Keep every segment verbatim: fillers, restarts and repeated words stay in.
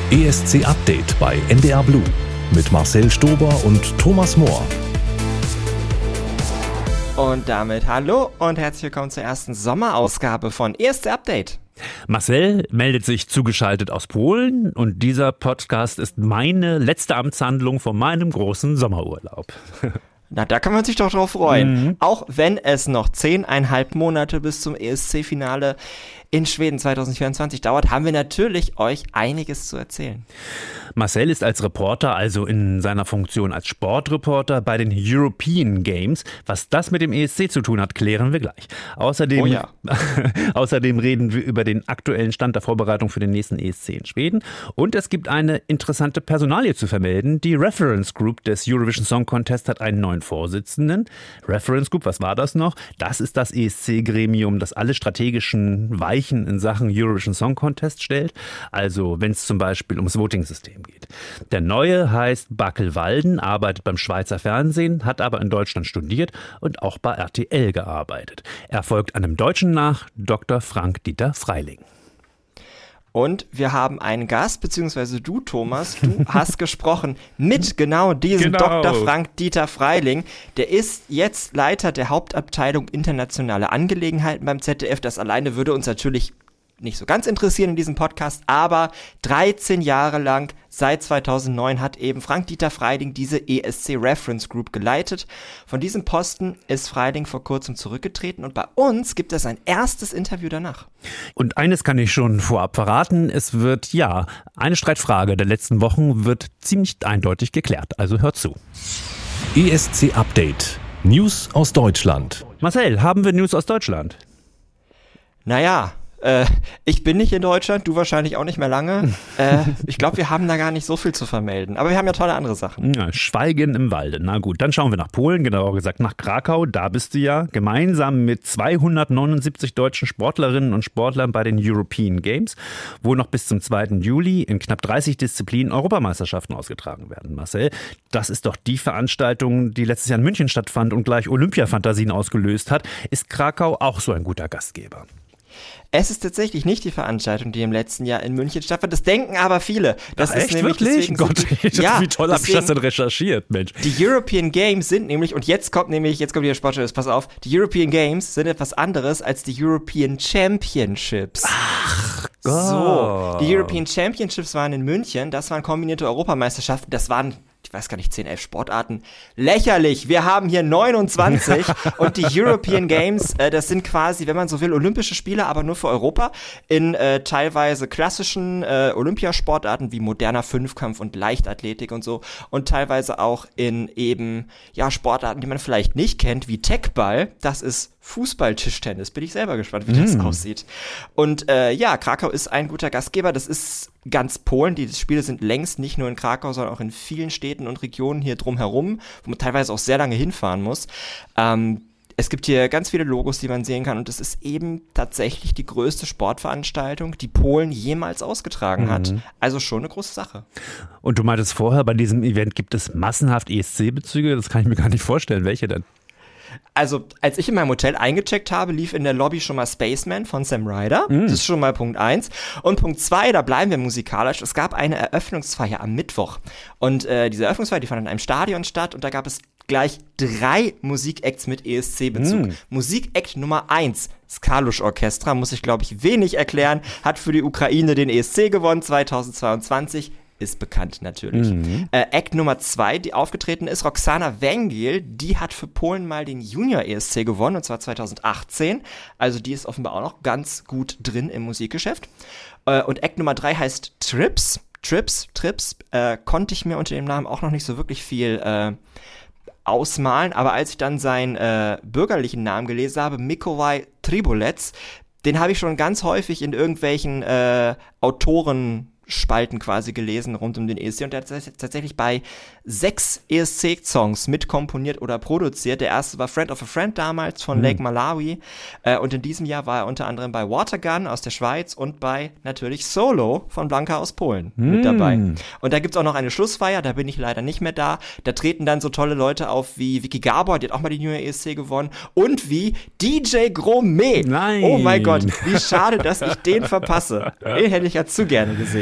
E S C Update bei N D R Blue mit Marcel Stober und Thomas Mohr. Und damit hallo und herzlich willkommen zur ersten Sommerausgabe von E S C Update. Marcel meldet sich zugeschaltet aus Polen und dieser Podcast ist meine letzte Amtshandlung von meinem großen Sommerurlaub. Na, da kann man sich doch drauf freuen. Mhm. Auch wenn es noch zehneinhalb Monate bis zum E S C-Finale in Schweden zwanzig vierundzwanzig dauert, haben wir natürlich euch einiges zu erzählen. Marcel ist als Reporter, also in seiner Funktion als Sportreporter bei den European Games. Was das mit dem E S C zu tun hat, klären wir gleich. Außerdem, Oh ja. außerdem reden wir über den aktuellen Stand der Vorbereitung für den nächsten E S C in Schweden. Und es gibt eine interessante Personalie zu vermelden. Die Reference Group des Eurovision Song Contest hat einen neuen Vorsitzenden. Reference Group, was war das noch? Das ist das E S C-Gremium, das alle strategischen Weichen in Sachen Eurovision Song Contest stellt. Also wenn es zum Beispiel ums Voting-System geht. Der Neue heißt Bakel Walden, arbeitet beim Schweizer Fernsehen, hat aber in Deutschland studiert und auch bei R T L gearbeitet. Er folgt einem Deutschen nach, Doktor Frank-Dieter Freiling. Und wir haben einen Gast, beziehungsweise du, Thomas, du hast gesprochen mit genau diesem Genau. Doktor Frank-Dieter Freiling. Der ist jetzt Leiter der Hauptabteilung Internationale Angelegenheiten beim Z D F. Das alleine würde uns natürlich nicht so ganz interessieren in diesem Podcast, aber dreizehn Jahre lang, seit zweitausendneun, hat eben Frank-Dieter Freiling diese E S C Reference Group geleitet. Von diesem Posten ist Freiling vor kurzem zurückgetreten und bei uns gibt es ein erstes Interview danach. Und eines kann ich schon vorab verraten, es wird, ja, eine Streitfrage der letzten Wochen wird ziemlich eindeutig geklärt, also hört zu. E S C Update. News aus Deutschland. Marcel, haben wir News aus Deutschland? Naja, äh, ich bin nicht in Deutschland, du wahrscheinlich auch nicht mehr lange. äh, ich glaube, wir haben da gar nicht so viel zu vermelden. Aber wir haben ja tolle andere Sachen. Ja, Schweigen im Walde. Na gut, dann schauen wir nach Polen, genauer gesagt nach Krakau. Da bist du ja gemeinsam mit zweihundertneunundsiebzig deutschen Sportlerinnen und Sportlern bei den European Games, wo noch bis zum zweiten Juli in knapp dreißig Disziplinen Europameisterschaften ausgetragen werden. Marcel, das ist doch die Veranstaltung, die letztes Jahr in München stattfand und gleich Olympiafantasien ausgelöst hat. Ist Krakau auch so ein guter Gastgeber? Es ist tatsächlich nicht die Veranstaltung, die im letzten Jahr in München stattfand. Das denken aber viele. Das Ach, ist echt, nämlich wirklich? deswegen Gott, so, ich, ja, wie toll habe ich das deswegen, denn recherchiert, Mensch. Die European Games sind nämlich, und jetzt kommt nämlich, jetzt kommt wieder Sportjournalist, pass auf, die European Games sind etwas anderes als die European Championships. Ach So, die European Championships waren in München, das waren kombinierte Europameisterschaften, das waren, ich weiß gar nicht, zehn, elf Sportarten. Lächerlich, wir haben hier neunundzwanzig und die European Games, äh, das sind quasi, wenn man so will, Olympische Spiele, aber nur für Europa, in äh, teilweise klassischen äh, Olympiasportarten wie moderner Fünfkampf und Leichtathletik und so und teilweise auch in eben, ja, Sportarten, die man vielleicht nicht kennt, wie Techball, das ist Fußball-Tischtennis. Bin ich selber gespannt, wie das Mm. aussieht. Und äh, ja, Krakau ist ein guter Gastgeber. Das ist ganz Polen. Die Spiele sind längst nicht nur in Krakau, sondern auch in vielen Städten und Regionen hier drumherum, wo man teilweise auch sehr lange hinfahren muss. Ähm, es gibt hier ganz viele Logos, die man sehen kann. Und es ist eben tatsächlich die größte Sportveranstaltung, die Polen jemals ausgetragen Mhm. hat. Also schon eine große Sache. Und du meintest vorher, bei diesem Event gibt es massenhaft E S C-Bezüge. Das kann ich mir gar nicht vorstellen. Welche denn? Also, als ich in meinem Hotel eingecheckt habe, lief in der Lobby schon mal Spaceman von Sam Ryder. Mm. Das ist schon mal Punkt eins. Und Punkt zwei, da bleiben wir musikalisch. Es gab eine Eröffnungsfeier am Mittwoch. Und äh, diese Eröffnungsfeier, die fand in einem Stadion statt. Und da gab es gleich drei Musikacts mit E S C-Bezug. Mm. Musikact Nummer eins, Skalusch Orchestra, muss ich, glaube ich, wenig erklären, hat für die Ukraine den E S C gewonnen zweitausendzweiundzwanzig. Ist bekannt natürlich. Mhm. Äh, Act Nummer zwei, die aufgetreten ist, Roxana Węgiel, die hat für Polen mal den Junior-E S C gewonnen, und zwar zweitausendachtzehn. Also die ist offenbar auch noch ganz gut drin im Musikgeschäft. Äh, und Act Nummer drei heißt Trips. Trips, Trips, äh, konnte ich mir unter dem Namen auch noch nicht so wirklich viel äh, ausmalen, aber als ich dann seinen äh, bürgerlichen Namen gelesen habe, Mikołaj Tribulec, den habe ich schon ganz häufig in irgendwelchen äh, Autoren Spalten quasi gelesen rund um den E S C, und der hat tatsächlich bei sechs E S C-Songs mitkomponiert oder produziert. Der erste war Friend of a Friend damals von Mhm. Lake Malawi, äh, und in diesem Jahr war er unter anderem bei Watergun aus der Schweiz und bei natürlich Solo von Blanka aus Polen Mhm. mit dabei. Und da gibt's auch noch eine Schlussfeier, da bin ich leider nicht mehr da. Da treten dann so tolle Leute auf wie Vicky Gabor, die hat auch mal die Junior E S C gewonnen, und wie D J Gromet. Nein. Oh mein Gott, wie schade, dass ich den verpasse. Den hätte ich ja zu gerne gesehen.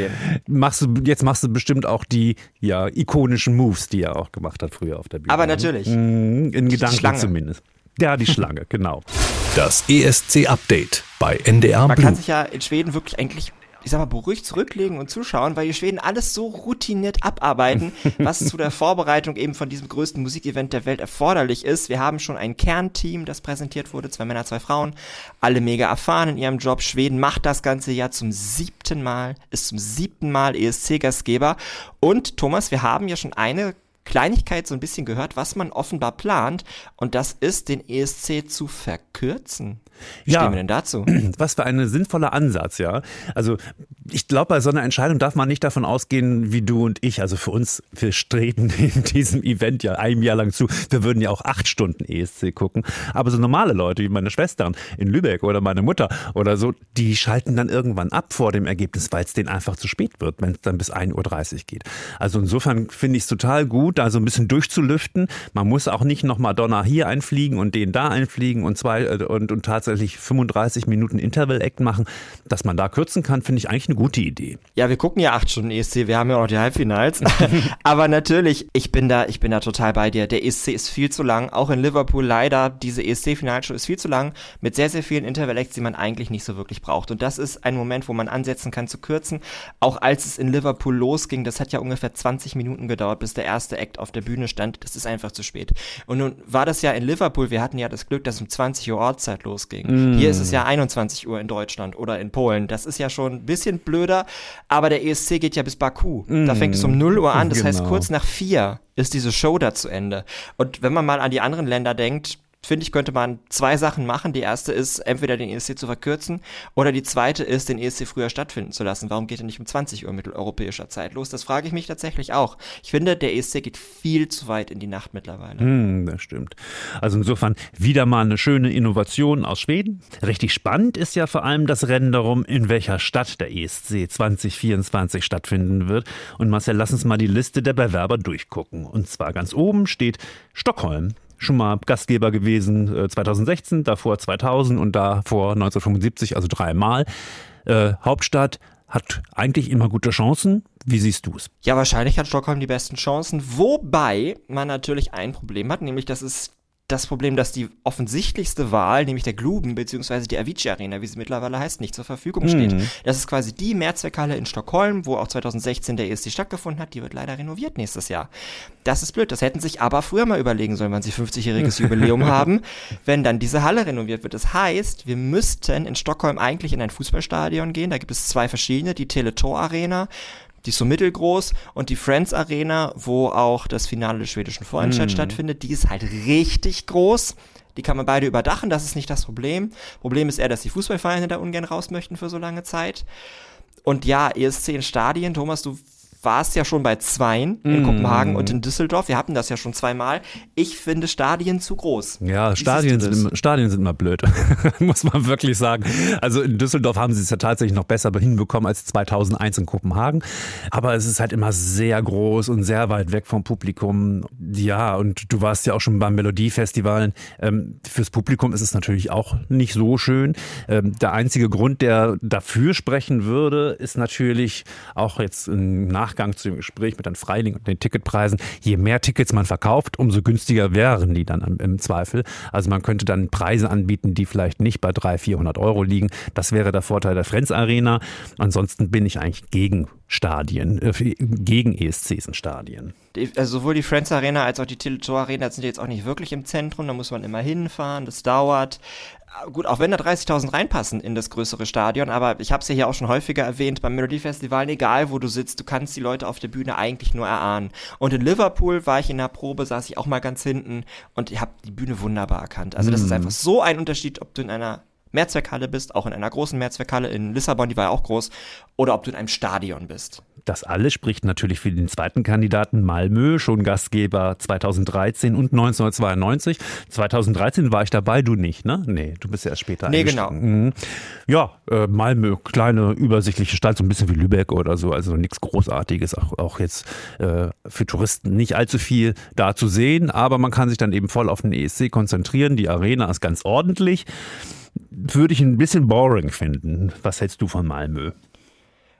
machst du, jetzt machst du bestimmt auch die ja, ikonischen Moves, die er auch gemacht hat früher auf der Bühne. Aber natürlich. In die Gedanken Schlange. zumindest. Ja, die Schlange, genau. Das E S C-Update bei N D R Man Blue. kann sich ja in Schweden wirklich eigentlich, ich sag mal, beruhigt zurücklegen und zuschauen, weil die Schweden alles so routiniert abarbeiten, was zu der Vorbereitung eben von diesem größten Musikevent der Welt erforderlich ist. Wir haben schon ein Kernteam, das präsentiert wurde, zwei Männer, zwei Frauen, alle mega erfahren in ihrem Job. Schweden macht das ganze Jahr zum siebten Mal, ist zum siebten Mal E S C-Gastgeber. Und Thomas, wir haben ja schon eine Kleinigkeit so ein bisschen gehört, was man offenbar plant, und das ist, den E S C zu verkürzen. Wie Ja. stehen wir denn dazu? Was für ein sinnvoller Ansatz, ja. Also ich glaube, bei so einer Entscheidung darf man nicht davon ausgehen, wie du und ich. Also für uns, wir streben in diesem Event ja ein Jahr lang zu. Wir würden ja auch acht Stunden E S C gucken. Aber so normale Leute wie meine Schwestern in Lübeck oder meine Mutter oder so, die schalten dann irgendwann ab vor dem Ergebnis, weil es denen einfach zu spät wird, wenn es dann bis ein Uhr dreißig geht. Also insofern finde ich es total gut, da so ein bisschen durchzulüften. Man muss auch nicht noch Madonna hier einfliegen und den da einfliegen und zwei und, und tatsächlich fünfunddreißig Minuten Interval-Act machen. Dass man da kürzen kann, finde ich eigentlich eine gute Idee. Ja, wir gucken ja acht Stunden E S C, wir haben ja auch noch die Halbfinals. Aber natürlich, ich bin da, ich bin da total bei dir. Der E S C ist viel zu lang, auch in Liverpool leider. Diese E S C-Finalshow ist viel zu lang, mit sehr, sehr vielen Interval-Acts, die man eigentlich nicht so wirklich braucht. Und das ist ein Moment, wo man ansetzen kann zu kürzen. Auch als es in Liverpool losging, das hat ja ungefähr zwanzig Minuten gedauert, bis der erste Act auf der Bühne stand. Das ist einfach zu spät. Und nun war das ja in Liverpool, wir hatten ja das Glück, dass es um zwanzig Uhr Ortszeit losging. Mm. Hier ist es ja einundzwanzig Uhr in Deutschland oder in Polen. Das ist ja schon ein bisschen blöder, aber der E S C geht ja bis Baku. Mm. Da fängt es um null Uhr an, das genau. heißt kurz nach vier ist diese Show da zu Ende. Und wenn man mal an die anderen Länder denkt, finde ich, könnte man zwei Sachen machen. Die erste ist, entweder den E S C zu verkürzen, oder die zweite ist, den E S C früher stattfinden zu lassen. Warum geht er nicht um zwanzig Uhr mitteleuropäischer Zeit los? Das frage ich mich tatsächlich auch. Ich finde, der E S C geht viel zu weit in die Nacht mittlerweile. Hm, das stimmt. Also insofern wieder mal eine schöne Innovation aus Schweden. Richtig spannend ist ja vor allem das Rennen darum, in welcher Stadt der E S C zwanzig vierundzwanzig stattfinden wird. Und Marcel, lass uns mal die Liste der Bewerber durchgucken. Und zwar ganz oben steht Stockholm. Schon mal Gastgeber gewesen äh, zweitausendsechzehn, davor zweitausend und davor neunzehnhundertfünfundsiebzig, also dreimal. Äh, Hauptstadt hat eigentlich immer gute Chancen. Wie siehst du es? Ja, wahrscheinlich hat Stockholm die besten Chancen, wobei man natürlich ein Problem hat, nämlich das ist das Problem, dass die offensichtlichste Wahl, nämlich der Globen bzw. die Avicii Arena, wie sie mittlerweile heißt, nicht zur Verfügung steht. Mhm. Das ist quasi die Mehrzweckhalle in Stockholm, wo auch zweitausendsechzehn der E S C stattgefunden hat. Die wird leider renoviert nächstes Jahr. Das ist blöd. Das hätten sich aber früher mal überlegen sollen, wenn sie fünfzigjähriges Jubiläum haben, wenn dann diese Halle renoviert wird. Das heißt, wir müssten in Stockholm eigentlich in ein Fußballstadion gehen. Da gibt es zwei verschiedene, die Tele2 Arena, die ist so mittelgroß, und die Friends Arena, wo auch das Finale des schwedischen Vorentscheids mm. stattfindet, die ist halt richtig groß. Die kann man beide überdachen, das ist nicht das Problem. Problem ist eher, dass die Fußballvereine da ungern raus möchten für so lange Zeit. Und ja, E S C in Stadien, Thomas, du warst ja schon bei zweien in mm. Kopenhagen und in Düsseldorf. Wir hatten das ja schon zweimal. Ich finde Stadien zu groß. Ja, Stadien sind, immer, Stadien sind immer blöd, muss man wirklich sagen. Also in Düsseldorf haben sie es ja tatsächlich noch besser hinbekommen als zweitausendeins in Kopenhagen. Aber es ist halt immer sehr groß und sehr weit weg vom Publikum. Ja, und du warst ja auch schon beim Melodiefestivalen. Ähm, fürs Publikum ist es natürlich auch nicht so schön. Ähm, der einzige Grund, der dafür sprechen würde, ist natürlich auch jetzt im Nachgang zu dem Gespräch mit Herrn Freiling und den Ticketpreisen. Je mehr Tickets man verkauft, umso günstiger wären die dann im Zweifel. Also man könnte dann Preise anbieten, die vielleicht nicht bei dreihundert, vierhundert Euro liegen. Das wäre der Vorteil der Friends Arena. Ansonsten bin ich eigentlich gegen Stadien, äh, gegen E S Cs in Stadien. Also sowohl die Friends Arena als auch die Tele2 Arena sind jetzt auch nicht wirklich im Zentrum. Da muss man immer hinfahren, das dauert. Gut, auch wenn da dreißigtausend reinpassen in das größere Stadion, aber ich habe es ja hier auch schon häufiger erwähnt, beim Melodiefestival, egal wo du sitzt, du kannst die Leute auf der Bühne eigentlich nur erahnen. Und in Liverpool war ich in der Probe, saß ich auch mal ganz hinten und ich habe die Bühne wunderbar erkannt. Also das mm. ist einfach so ein Unterschied, ob du in einer Mehrzweckhalle bist, auch in einer großen Mehrzweckhalle in Lissabon, die war ja auch groß, oder ob du in einem Stadion bist. Das alles spricht natürlich für den zweiten Kandidaten Malmö, schon Gastgeber zweitausenddreizehn und neunzehnhundertzweiundneunzig. zweitausenddreizehn war ich dabei, du nicht, ne? Nee, du bist ja erst später Nee, genau. Mhm. Ja, äh, Malmö, kleine, übersichtliche Stadt, so ein bisschen wie Lübeck oder so, also nichts Großartiges, auch, auch jetzt äh, für Touristen nicht allzu viel da zu sehen, aber man kann sich dann eben voll auf den E S C konzentrieren. Die Arena ist ganz ordentlich. Würde ich ein bisschen boring finden. Was hältst du von Malmö?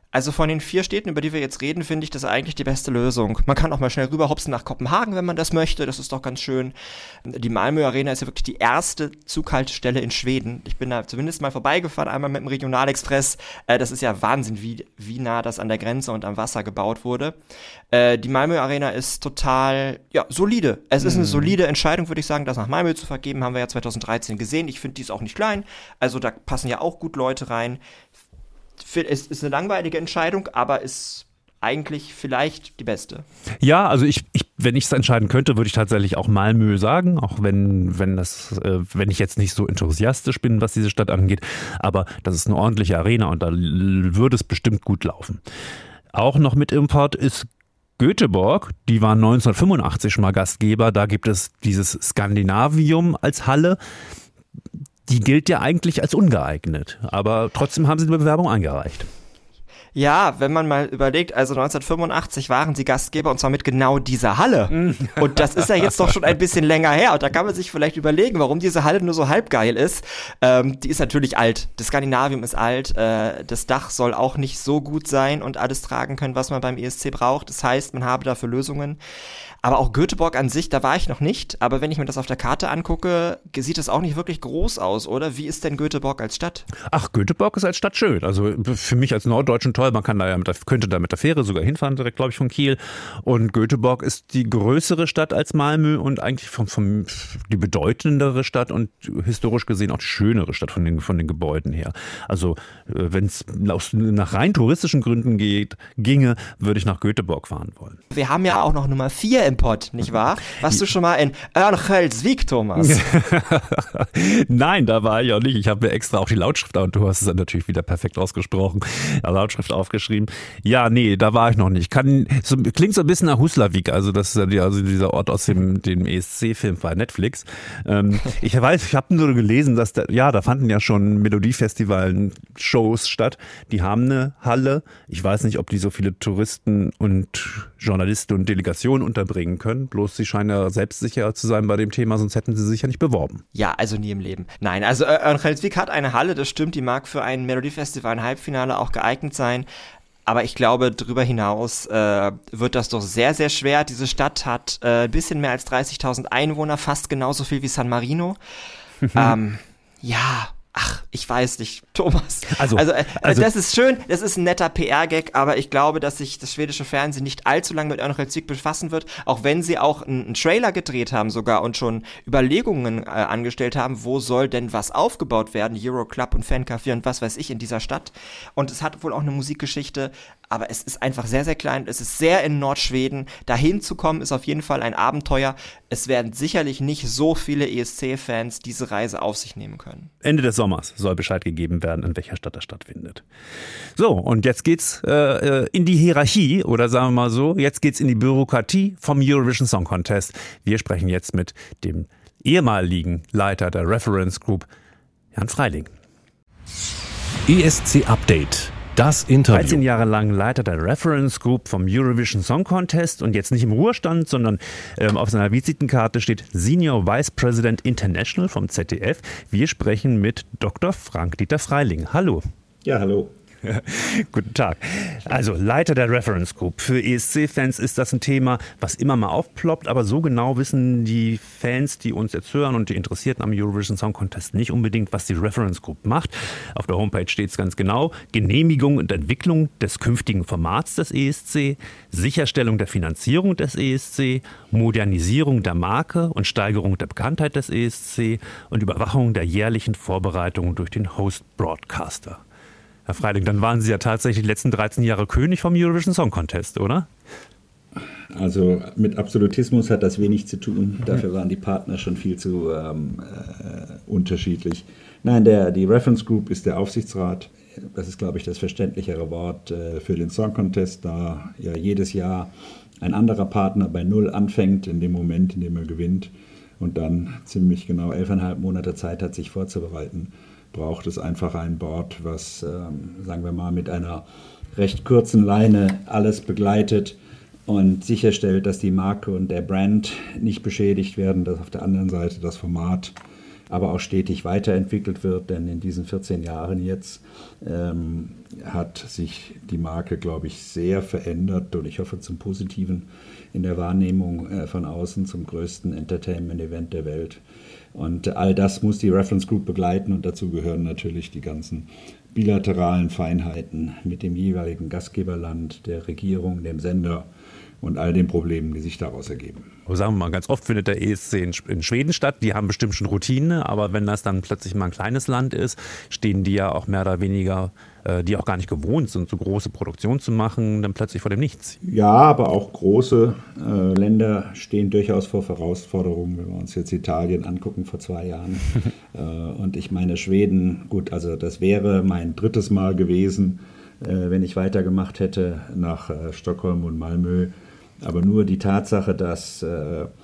Also von den vier Städten, über die wir jetzt reden, finde ich das eigentlich die beste Lösung. Man kann auch mal schnell rüberhopsen nach Kopenhagen, wenn man das möchte. Das ist doch ganz schön. Die Malmö Arena ist ja wirklich die erste Zughaltestelle in Schweden. Ich bin da zumindest mal vorbeigefahren, einmal mit dem Regionalexpress. Äh, das ist ja Wahnsinn, wie, wie nah das an der Grenze und am Wasser gebaut wurde. Äh, die Malmö Arena ist total, ja, solide. Es ist eine mhm. solide Entscheidung, würde ich sagen, das nach Malmö zu vergeben. Haben wir ja zweitausenddreizehn gesehen. Ich finde, die ist auch nicht klein. Also da passen ja auch gut Leute rein. Es ist eine langweilige Entscheidung, aber ist eigentlich vielleicht die beste. Ja, also ich, ich wenn ich es entscheiden könnte, würde ich tatsächlich auch Malmö sagen, auch wenn, wenn, das, äh, wenn ich jetzt nicht so enthusiastisch bin, was diese Stadt angeht. Aber das ist eine ordentliche Arena und da würde es bestimmt gut laufen. Auch noch mit Import ist Göteborg, die waren neunzehnhundertfünfundachtzig schon mal Gastgeber. Da gibt es dieses Skandinavium als Halle. Die gilt ja eigentlich als ungeeignet, aber trotzdem haben sie die Bewerbung eingereicht. Ja, wenn man mal überlegt, also neunzehnhundertfünfundachtzig waren sie Gastgeber und zwar mit genau dieser Halle. Und das ist ja jetzt doch schon ein bisschen länger her. Und da kann man sich vielleicht überlegen, warum diese Halle nur so halb geil ist. Ähm, die ist natürlich alt. Das Skandinavium ist alt. Äh, das Dach soll auch nicht so gut sein und alles tragen können, was man beim E S C braucht. Das heißt, man habe dafür Lösungen. Aber auch Göteborg an sich, da war ich noch nicht. Aber wenn ich mir das auf der Karte angucke, sieht das auch nicht wirklich groß aus, oder? Wie ist denn Göteborg als Stadt? Ach, Göteborg ist als Stadt schön. Also für mich als Norddeutschen toll. Man kann da ja mit der, könnte da mit der Fähre sogar hinfahren, direkt, glaube ich, von Kiel. Und Göteborg ist die größere Stadt als Malmö und eigentlich vom, vom, die bedeutendere Stadt und historisch gesehen auch die schönere Stadt von den, von den Gebäuden her. Also wenn es nach rein touristischen Gründen geht, ginge, würde ich nach Göteborg fahren wollen. Wir haben ja auch noch Nummer vier im Pott, nicht wahr? Warst du schon mal in Örnsköldsvik, Thomas? Nein, da war ich auch nicht. Ich habe mir extra auch die Lautschrift, und du hast es dann natürlich wieder perfekt ausgesprochen, ja, Lautschrift aufgeschrieben. Ja, nee, da war ich noch nicht. Kann, so, klingt so ein bisschen nach Huslavik, also das ist ja die, also dieser Ort aus dem, dem E S C-Film bei Netflix. Ähm, ich weiß, ich habe nur gelesen, dass da, ja, da fanden ja schon Melodiefestivalen-Shows statt. Die haben eine Halle. Ich weiß nicht, ob die so viele Touristen und Journalisten und Delegationen unterbringen können. Bloß sie scheinen ja selbstsicher zu sein bei dem Thema, sonst hätten sie sich ja nicht beworben. Ja, also nie im Leben. Nein, also Örnsköldsvik hat eine Halle, das stimmt, die mag für ein Melodiefestival, ein Halbfinale auch geeignet sein. Aber ich glaube, darüber hinaus äh, wird das doch sehr, sehr schwer. Diese Stadt hat äh, ein bisschen mehr als dreißigtausend Einwohner, fast genauso viel wie San Marino. ähm, ja, ach, ich weiß nicht, Thomas. Also, also, äh, also das ist schön, das ist ein netter P R-Gag, aber ich glaube, dass sich das schwedische Fernsehen nicht allzu lange mit Örnsköldsvik befassen wird, auch wenn sie auch einen, einen Trailer gedreht haben sogar und schon Überlegungen äh, angestellt haben, wo soll denn was aufgebaut werden, Euroclub und Fancafé und was weiß ich in dieser Stadt. Und es hat wohl auch eine Musikgeschichte, aber es ist einfach sehr, sehr klein, es ist sehr in Nordschweden. Dahin zu kommen ist auf jeden Fall ein Abenteuer. Es werden sicherlich nicht so viele E S C-Fans diese Reise auf sich nehmen können. Ende des Sommers soll Bescheid gegeben werden, in welcher Stadt das stattfindet. So, und jetzt geht's äh, in die Hierarchie, oder sagen wir mal so, jetzt geht's in die Bürokratie vom Eurovision Song Contest. Wir sprechen jetzt mit dem ehemaligen Leiter der Reference Group, Jan Freiling. E S C Update. Das Interview. dreizehn Jahre lang Leiter der Reference Group vom Eurovision Song Contest und jetzt nicht im Ruhestand, sondern ähm, auf seiner Visitenkarte steht Senior Vice President International vom Z D F. Wir sprechen mit Doktor Frank-Dieter Freiling. Hallo. Ja, hallo. Guten Tag. Also Leiter der Reference Group. Für E S C-Fans ist das ein Thema, was immer mal aufploppt, aber so genau wissen die Fans, die uns jetzt hören und die Interessierten am Eurovision Song Contest nicht unbedingt, was die Reference Group macht. Auf der Homepage steht es ganz genau. Genehmigung und Entwicklung des künftigen Formats des E S C, Sicherstellung der Finanzierung des E S C, Modernisierung der Marke und Steigerung der Bekanntheit des E S C und Überwachung der jährlichen Vorbereitungen durch den Host-Broadcaster. Herr Freiling, dann waren Sie ja tatsächlich die letzten dreizehn Jahre König vom Eurovision Song Contest, oder? Also mit Absolutismus hat das wenig zu tun. Dafür waren die Partner schon viel zu ähm, äh, unterschiedlich. Nein, der, die Reference Group ist der Aufsichtsrat. Das ist, glaube ich, das verständlichere Wort äh, für den Song Contest, da ja jedes Jahr ein anderer Partner bei Null anfängt, in dem Moment, in dem er gewinnt und dann ziemlich genau elfeinhalb Monate Zeit hat, sich vorzubereiten. Braucht es einfach ein Board, was, ähm, sagen wir mal, mit einer recht kurzen Leine alles begleitet und sicherstellt, dass die Marke und der Brand nicht beschädigt werden, dass auf der anderen Seite das Format aber auch stetig weiterentwickelt wird, denn in diesen vierzehn Jahren jetzt ähm, hat sich die Marke, glaube ich, sehr verändert und ich hoffe zum Positiven in der Wahrnehmung äh, von außen zum größten Entertainment-Event der Welt. Und all das muss die Reference Group begleiten und dazu gehören natürlich die ganzen bilateralen Feinheiten mit dem jeweiligen Gastgeberland, der Regierung, dem Sender und all den Problemen, die sich daraus ergeben. Aber sagen wir mal, ganz oft findet der E S C in, in Schweden statt. Die haben bestimmt schon Routine, aber wenn das dann plötzlich mal ein kleines Land ist, stehen die ja auch mehr oder weniger, äh, die auch gar nicht gewohnt sind, so große Produktionen zu machen, dann plötzlich vor dem Nichts. Ja, aber auch große äh, Länder stehen durchaus vor Herausforderungen, wenn wir uns jetzt Italien angucken vor zwei Jahren. äh, und ich meine Schweden, gut, also das wäre mein drittes Mal gewesen, äh, wenn ich weitergemacht hätte nach äh, Stockholm und Malmö. Aber nur die Tatsache, dass äh, äh,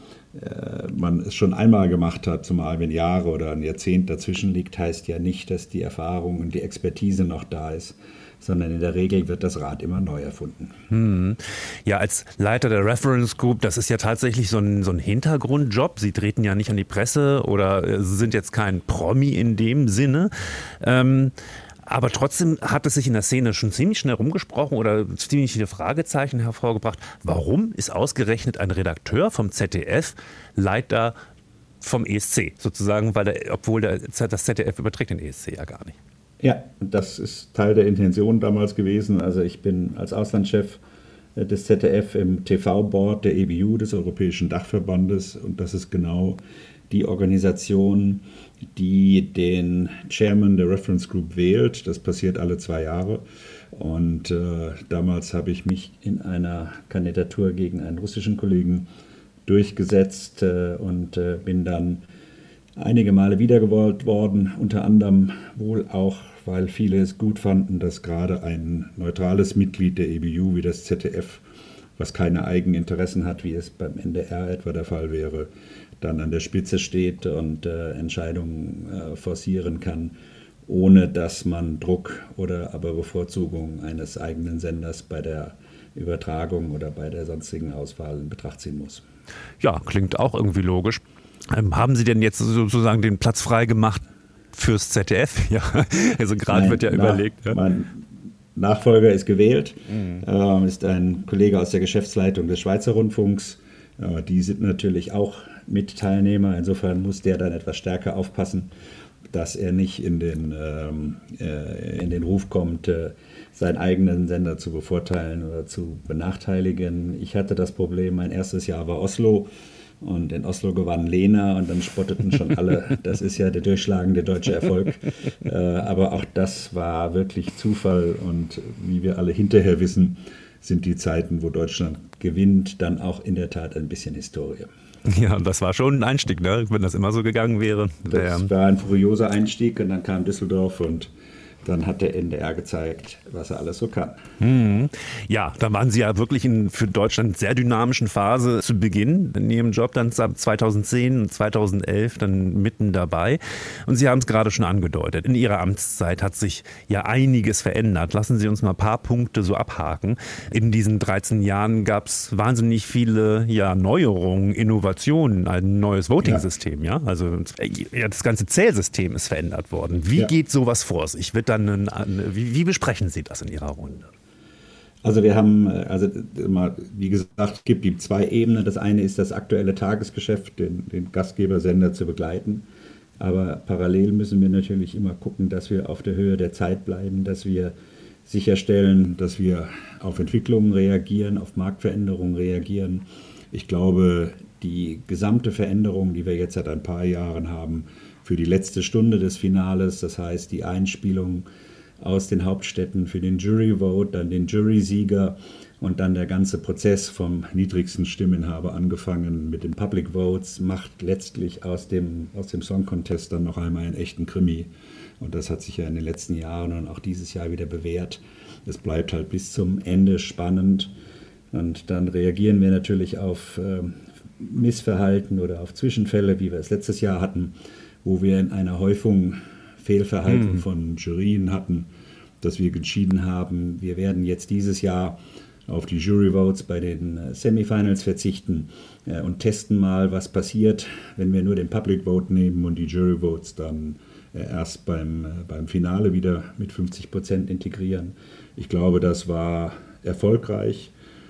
man es schon einmal gemacht hat, zumal wenn Jahre oder ein Jahrzehnt dazwischen liegt, heißt ja nicht, dass die Erfahrung und die Expertise noch da ist, sondern in der Regel wird das Rad immer neu erfunden. Hm. Ja, als Leiter der Reference Group, das ist ja tatsächlich so ein, so ein Hintergrundjob. Sie treten ja nicht an die Presse oder sind jetzt kein Promi in dem Sinne. Ähm, Aber trotzdem hat es sich in der Szene schon ziemlich schnell rumgesprochen oder ziemlich viele Fragezeichen hervorgebracht. Warum ist ausgerechnet ein Redakteur vom Z D F Leiter vom E S C sozusagen, weil der, obwohl der, das Z D F überträgt den E S C ja gar nicht? Ja, das ist Teil der Intention damals gewesen. Also ich bin als Auslandschef des Z D F im T V-Board der E B U, des Europäischen Dachverbandes, und das ist genau die Organisation, die den Chairman der Reference Group wählt. Das passiert alle zwei Jahre. Und äh, damals habe ich mich in einer Kandidatur gegen einen russischen Kollegen durchgesetzt äh, und äh, bin dann einige Male wiedergewählt worden, unter anderem wohl auch, weil viele es gut fanden, dass gerade ein neutrales Mitglied der E B U wie das Z D F, was keine eigenen Interessen hat, wie es beim N D R etwa der Fall wäre, dann an der Spitze steht und äh, Entscheidungen äh, forcieren kann, ohne dass man Druck oder aber Bevorzugung eines eigenen Senders bei der Übertragung oder bei der sonstigen Auswahl in Betracht ziehen muss. Ja, klingt auch irgendwie logisch. Ähm, haben Sie denn jetzt sozusagen den Platz frei gemacht fürs Z D F? Ja, also gerade wird ja nach, überlegt. Ja. Mein Nachfolger ist gewählt, mhm. äh, ist ein Kollege aus der Geschäftsleitung des Schweizer Rundfunks. Äh, die sind natürlich auch Mitteilnehmer. Insofern muss der dann etwas stärker aufpassen, dass er nicht in den, ähm, äh, in den Ruf kommt, äh, seinen eigenen Sender zu bevorteilen oder zu benachteiligen. Ich hatte das Problem, mein erstes Jahr war Oslo und in Oslo gewann Lena und dann spotteten schon alle, das ist ja der durchschlagende deutsche Erfolg. Äh, aber auch das war wirklich Zufall und wie wir alle hinterher wissen, sind die Zeiten, wo Deutschland gewinnt, dann auch in der Tat ein bisschen Historie. Ja, das war schon ein Einstieg, ne? Wenn das immer so gegangen wäre. Das war ein furioser Einstieg und dann kam Düsseldorf und dann hat der N D R gezeigt, was er alles so kann. Hm. Ja, da waren Sie ja wirklich in für Deutschland sehr dynamischen Phase zu Beginn in Ihrem Job, dann zweitausendzehn und zweitausendelf dann mitten dabei. Und Sie haben es gerade schon angedeutet, in Ihrer Amtszeit hat sich ja einiges verändert. Lassen Sie uns mal ein paar Punkte so abhaken. In diesen dreizehn Jahren gab es wahnsinnig viele ja, Neuerungen, Innovationen, ein neues Voting-System. Ja. ja? Also ja, das ganze Zählsystem ist verändert worden. Wie ja. geht sowas vor sich? Wird dann ein, wie, wie besprechen Sie das in Ihrer Runde? Also wir haben, also wie gesagt, es gibt die zwei Ebenen. Das eine ist das aktuelle Tagesgeschäft, den, den Gastgebersender zu begleiten. Aber parallel müssen wir natürlich immer gucken, dass wir auf der Höhe der Zeit bleiben, dass wir sicherstellen, dass wir auf Entwicklungen reagieren, auf Marktveränderungen reagieren. Ich glaube, die gesamte Veränderung, die wir jetzt seit ein paar Jahren haben, für die letzte Stunde des Finales, das heißt die Einspielung aus den Hauptstädten für den Jury-Vote, dann den Jury-Sieger und dann der ganze Prozess vom niedrigsten Stimmenhaber angefangen mit den Public Votes, macht letztlich aus dem, aus dem Song Contest dann noch einmal einen echten Krimi. Und das hat sich ja in den letzten Jahren und auch dieses Jahr wieder bewährt. Es bleibt halt bis zum Ende spannend und dann reagieren wir natürlich auf äh, Missverhalten oder auf Zwischenfälle, wie wir es letztes Jahr hatten, wo wir in einer Häufung Fehlverhalten hm. von Jurien hatten, dass wir entschieden haben, wir werden jetzt dieses Jahr auf die Jury-Votes bei den äh, Semifinals verzichten äh, und testen mal, was passiert, wenn wir nur den Public Vote nehmen und die Jury-Votes dann äh, erst beim, äh, beim Finale wieder mit fünfzig Prozent integrieren. Ich glaube, das war erfolgreich.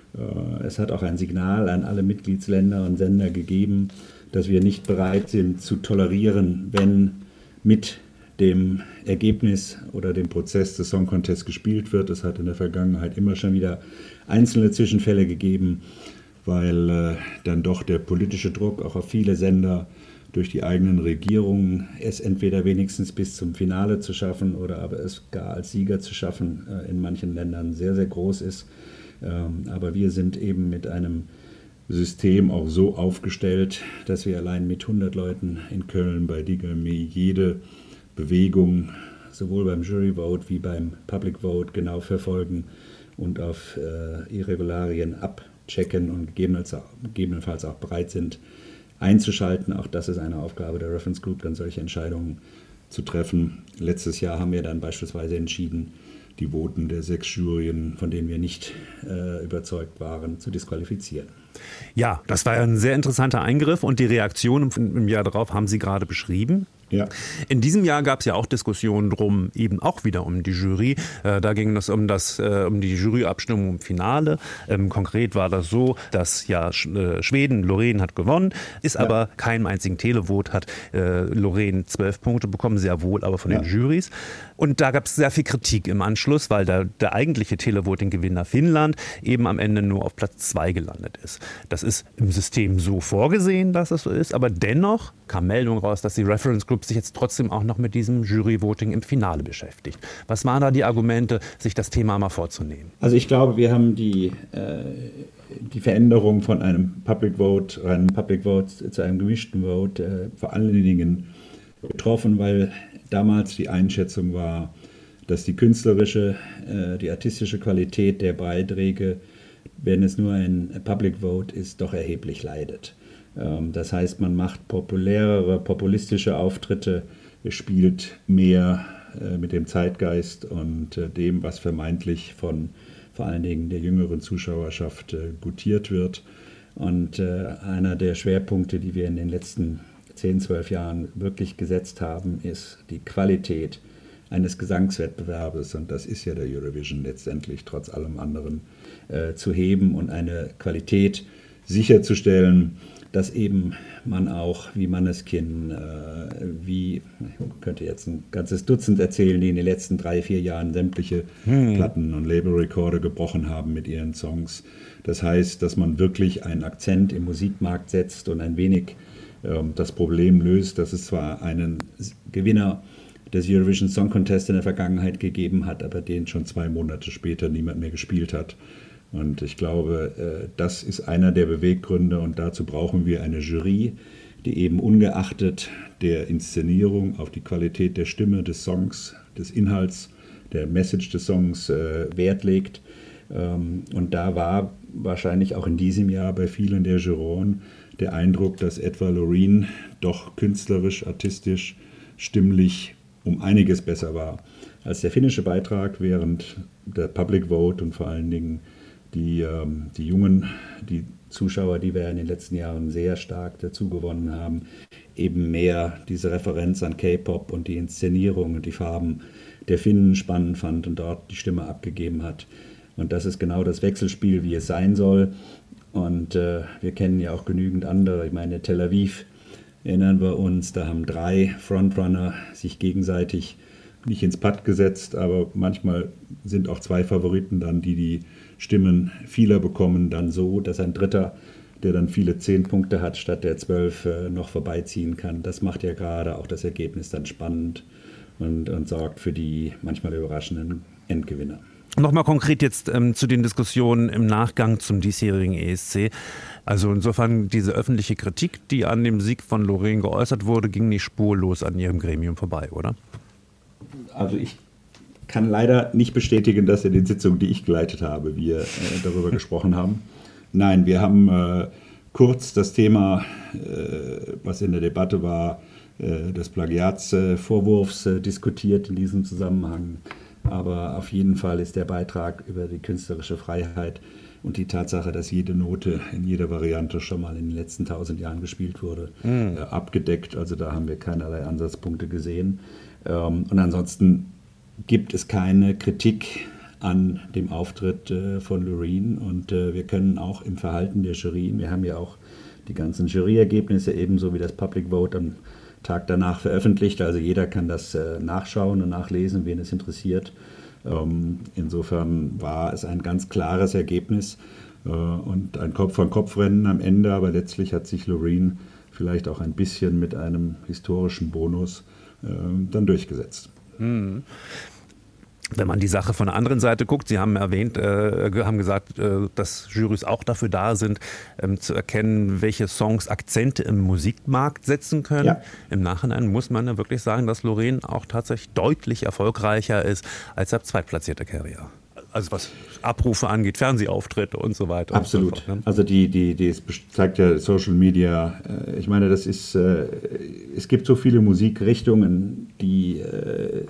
Äh, es hat auch ein Signal an alle Mitgliedsländer und Sender gegeben, dass wir nicht bereit sind zu tolerieren, wenn mit dem Ergebnis oder dem Prozess des Song Contests gespielt wird. Es hat in der Vergangenheit immer schon wieder einzelne Zwischenfälle gegeben, weil äh, dann doch der politische Druck auch auf viele Sender durch die eigenen Regierungen es entweder wenigstens bis zum Finale zu schaffen oder aber es gar als Sieger zu schaffen äh, in manchen Ländern sehr, sehr groß ist. Ähm, aber wir sind eben mit einem System auch so aufgestellt, dass wir allein mit hundert Leuten in Köln bei Digami jede Bewegung sowohl beim Jury Vote wie beim Public Vote genau verfolgen und auf äh, Irregularien abchecken und gegebenenfalls auch bereit sind einzuschalten. Auch das ist eine Aufgabe der Reference Group, dann solche Entscheidungen zu treffen. Letztes Jahr haben wir dann beispielsweise entschieden, die Voten der sechs Juryen, von denen wir nicht äh, überzeugt waren, zu disqualifizieren. Ja, das war ein sehr interessanter Eingriff und die Reaktion im, im Jahr darauf haben Sie gerade beschrieben. Ja. In diesem Jahr gab es ja auch Diskussionen drum, eben auch wieder um die Jury. Äh, da ging es um, das, äh, um die Juryabstimmung im Finale. Ähm, konkret war das so, dass ja Sch- äh, Schweden, Loreen hat gewonnen, ist ja. aber keinen einzigen Televot, hat äh, Loreen zwölf Punkte bekommen, sehr wohl aber von ja. den Jurys. Und da gab es sehr viel Kritik im Anschluss, weil der, der eigentliche Televoting-Gewinner Finnland eben am Ende nur auf Platz zwei gelandet ist. Das ist im System so vorgesehen, dass es so ist, aber dennoch kam Meldung raus, dass die Reference Group sich jetzt trotzdem auch noch mit diesem Jury-Voting im Finale beschäftigt. Was waren da die Argumente, sich das Thema mal vorzunehmen? Also ich glaube, wir haben die, äh, die Veränderung von einem Public Vote, einem Public Vote zu einem gemischten Vote äh, vor allen Dingen getroffen, weil damals die Einschätzung war, dass die künstlerische, äh, die artistische Qualität der Beiträge, wenn es nur ein Public Vote ist, doch erheblich leidet. Das heißt, man macht populärere, populistische Auftritte, spielt mehr mit dem Zeitgeist und dem, was vermeintlich von vor allen Dingen der jüngeren Zuschauerschaft gutiert wird. Und einer der Schwerpunkte, die wir in den letzten zehn, zwölf Jahren wirklich gesetzt haben, ist die Qualität eines Gesangswettbewerbes. Und das ist ja der Eurovision letztendlich trotz allem anderen äh, zu heben und eine Qualität sicherzustellen, dass eben man auch wie Måneskin, äh, wie, ich könnte jetzt ein ganzes Dutzend erzählen, die in den letzten drei, vier Jahren sämtliche hm. Platten und Labelrekorde gebrochen haben mit ihren Songs. Das heißt, dass man wirklich einen Akzent im Musikmarkt setzt und ein wenig äh, das Problem löst, dass es zwar einen Gewinner des Eurovision Song Contest in der Vergangenheit gegeben hat, aber den schon zwei Monate später niemand mehr gespielt hat. Und ich glaube, das ist einer der Beweggründe und dazu brauchen wir eine Jury, die eben ungeachtet der Inszenierung auf die Qualität der Stimme, des Songs, des Inhalts, der Message des Songs Wert legt. Und da war wahrscheinlich auch in diesem Jahr bei vielen der Juroren der Eindruck, dass etwa Loreen doch künstlerisch, artistisch, stimmlich um einiges besser war als der finnische Beitrag, während der Public Vote und vor allen Dingen die, ähm, die Jungen, die Zuschauer, die wir in den letzten Jahren sehr stark dazu gewonnen haben, eben mehr diese Referenz an K-Pop und die Inszenierung und die Farben der Finnen spannend fand und dort die Stimme abgegeben hat. Und das ist genau das Wechselspiel, wie es sein soll. Und äh, wir kennen ja auch genügend andere. Ich meine, Tel Aviv, erinnern wir uns, da haben drei Frontrunner sich gegenseitig nicht ins Pad gesetzt, aber manchmal sind auch zwei Favoriten dann, die die Stimmen vieler bekommen, dann so, dass ein Dritter, der dann viele zehn Punkte hat, statt der zwölf äh, noch vorbeiziehen kann. Das macht ja gerade auch das Ergebnis dann spannend und, und sorgt für die manchmal überraschenden Endgewinner. Nochmal konkret jetzt ähm, zu den Diskussionen im Nachgang zum diesjährigen E S C. Also insofern diese öffentliche Kritik, die an dem Sieg von Loreen geäußert wurde, ging nicht spurlos an Ihrem Gremium vorbei, oder? Also ich kann leider nicht bestätigen, dass in den Sitzungen, die ich geleitet habe, wir äh, darüber gesprochen haben. Nein, wir haben äh, kurz das Thema, äh, was in der Debatte war, äh, des Plagiatsvorwurfs äh, diskutiert in diesem Zusammenhang. Aber auf jeden Fall ist der Beitrag über die künstlerische Freiheit und die Tatsache, dass jede Note in jeder Variante schon mal in den letzten tausend Jahren gespielt wurde, mhm. äh, abgedeckt. Also da haben wir keinerlei Ansatzpunkte gesehen. Ähm, und ansonsten gibt es keine Kritik an dem Auftritt äh, von Loreen. Und äh, wir können auch im Verhalten der Jury, wir haben ja auch die ganzen Juryergebnisse ebenso wie das Public Vote am Tag danach veröffentlicht. Also jeder kann das äh, nachschauen und nachlesen, wen es interessiert. Ähm, insofern war es ein ganz klares Ergebnis äh, und ein Kopf-an-Kopf-Rennen am Ende, aber letztlich hat sich Loreen vielleicht auch ein bisschen mit einem historischen Bonus äh, dann durchgesetzt. Hm. Wenn man die Sache von der anderen Seite guckt, Sie haben erwähnt, äh, haben gesagt, äh, dass Jurys auch dafür da sind, ähm, zu erkennen, welche Songs Akzente im Musikmarkt setzen können. Ja. Im Nachhinein muss man ja wirklich sagen, dass Loreen auch tatsächlich deutlich erfolgreicher ist als der zweitplatzierte Carrier. Also was Abrufe angeht, Fernsehauftritte und so weiter. Absolut. Und so fort, ne? Also die, die, die es zeigt ja Social Media. Äh, ich meine, das ist, äh, es gibt so viele Musikrichtungen, die äh,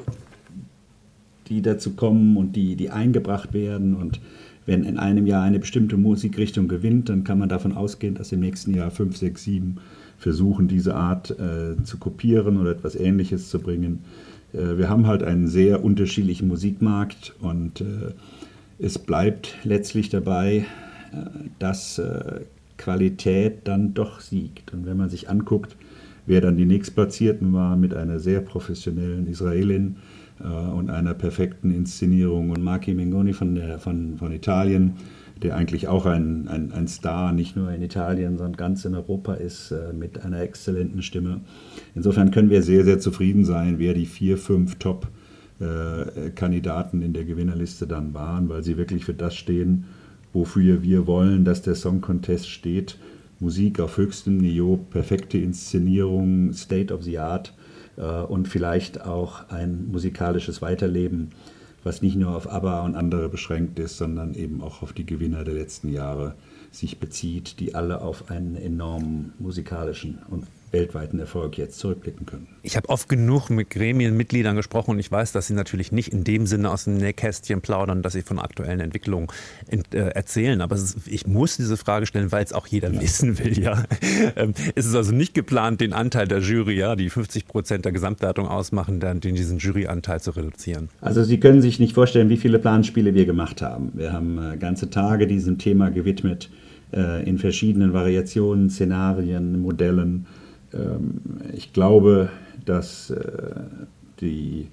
die dazu kommen und die, die eingebracht werden. Und wenn in einem Jahr eine bestimmte Musikrichtung gewinnt, dann kann man davon ausgehen, dass im nächsten Jahr fünf, sechs, sieben versuchen, diese Art äh, zu kopieren oder etwas Ähnliches zu bringen. Äh, wir haben halt einen sehr unterschiedlichen Musikmarkt und äh, es bleibt letztlich dabei, äh, dass äh, Qualität dann doch siegt. Und wenn man sich anguckt, wer dann die Nächstplatzierten war mit einer sehr professionellen Israelin, und einer perfekten Inszenierung. Und Maki Mengoni von, der, von, von Italien, der eigentlich auch ein, ein, ein Star, nicht nur in Italien, sondern ganz in Europa ist, mit einer exzellenten Stimme. Insofern können wir sehr, sehr zufrieden sein, wer die vier, fünf Top-Kandidaten in der Gewinnerliste dann waren, weil sie wirklich für das stehen, wofür wir wollen, dass der Song Contest steht. Musik auf höchstem Niveau, perfekte Inszenierung, State of the Art, und vielleicht auch ein musikalisches Weiterleben, was nicht nur auf ABBA und andere beschränkt ist, sondern eben auch auf die Gewinner der letzten Jahre sich bezieht, die alle auf einen enormen musikalischen und weltweiten Erfolg jetzt zurückblicken können. Ich habe oft genug mit Gremienmitgliedern gesprochen und ich weiß, dass sie natürlich nicht in dem Sinne aus dem Nähkästchen plaudern, dass sie von aktuellen Entwicklungen ent, äh, erzählen. Aber es ist, ich muss diese Frage stellen, weil es auch jeder ja. wissen will. Ja. Ähm, es ist also nicht geplant, den Anteil der Jury, ja, die fünfzig Prozent der Gesamtwertung ausmachen, dann den, diesen Juryanteil zu reduzieren. Also Sie können sich nicht vorstellen, wie viele Planspiele wir gemacht haben. Wir haben äh, ganze Tage diesem Thema gewidmet, äh, in verschiedenen Variationen, Szenarien, Modellen. Ich glaube, dass die,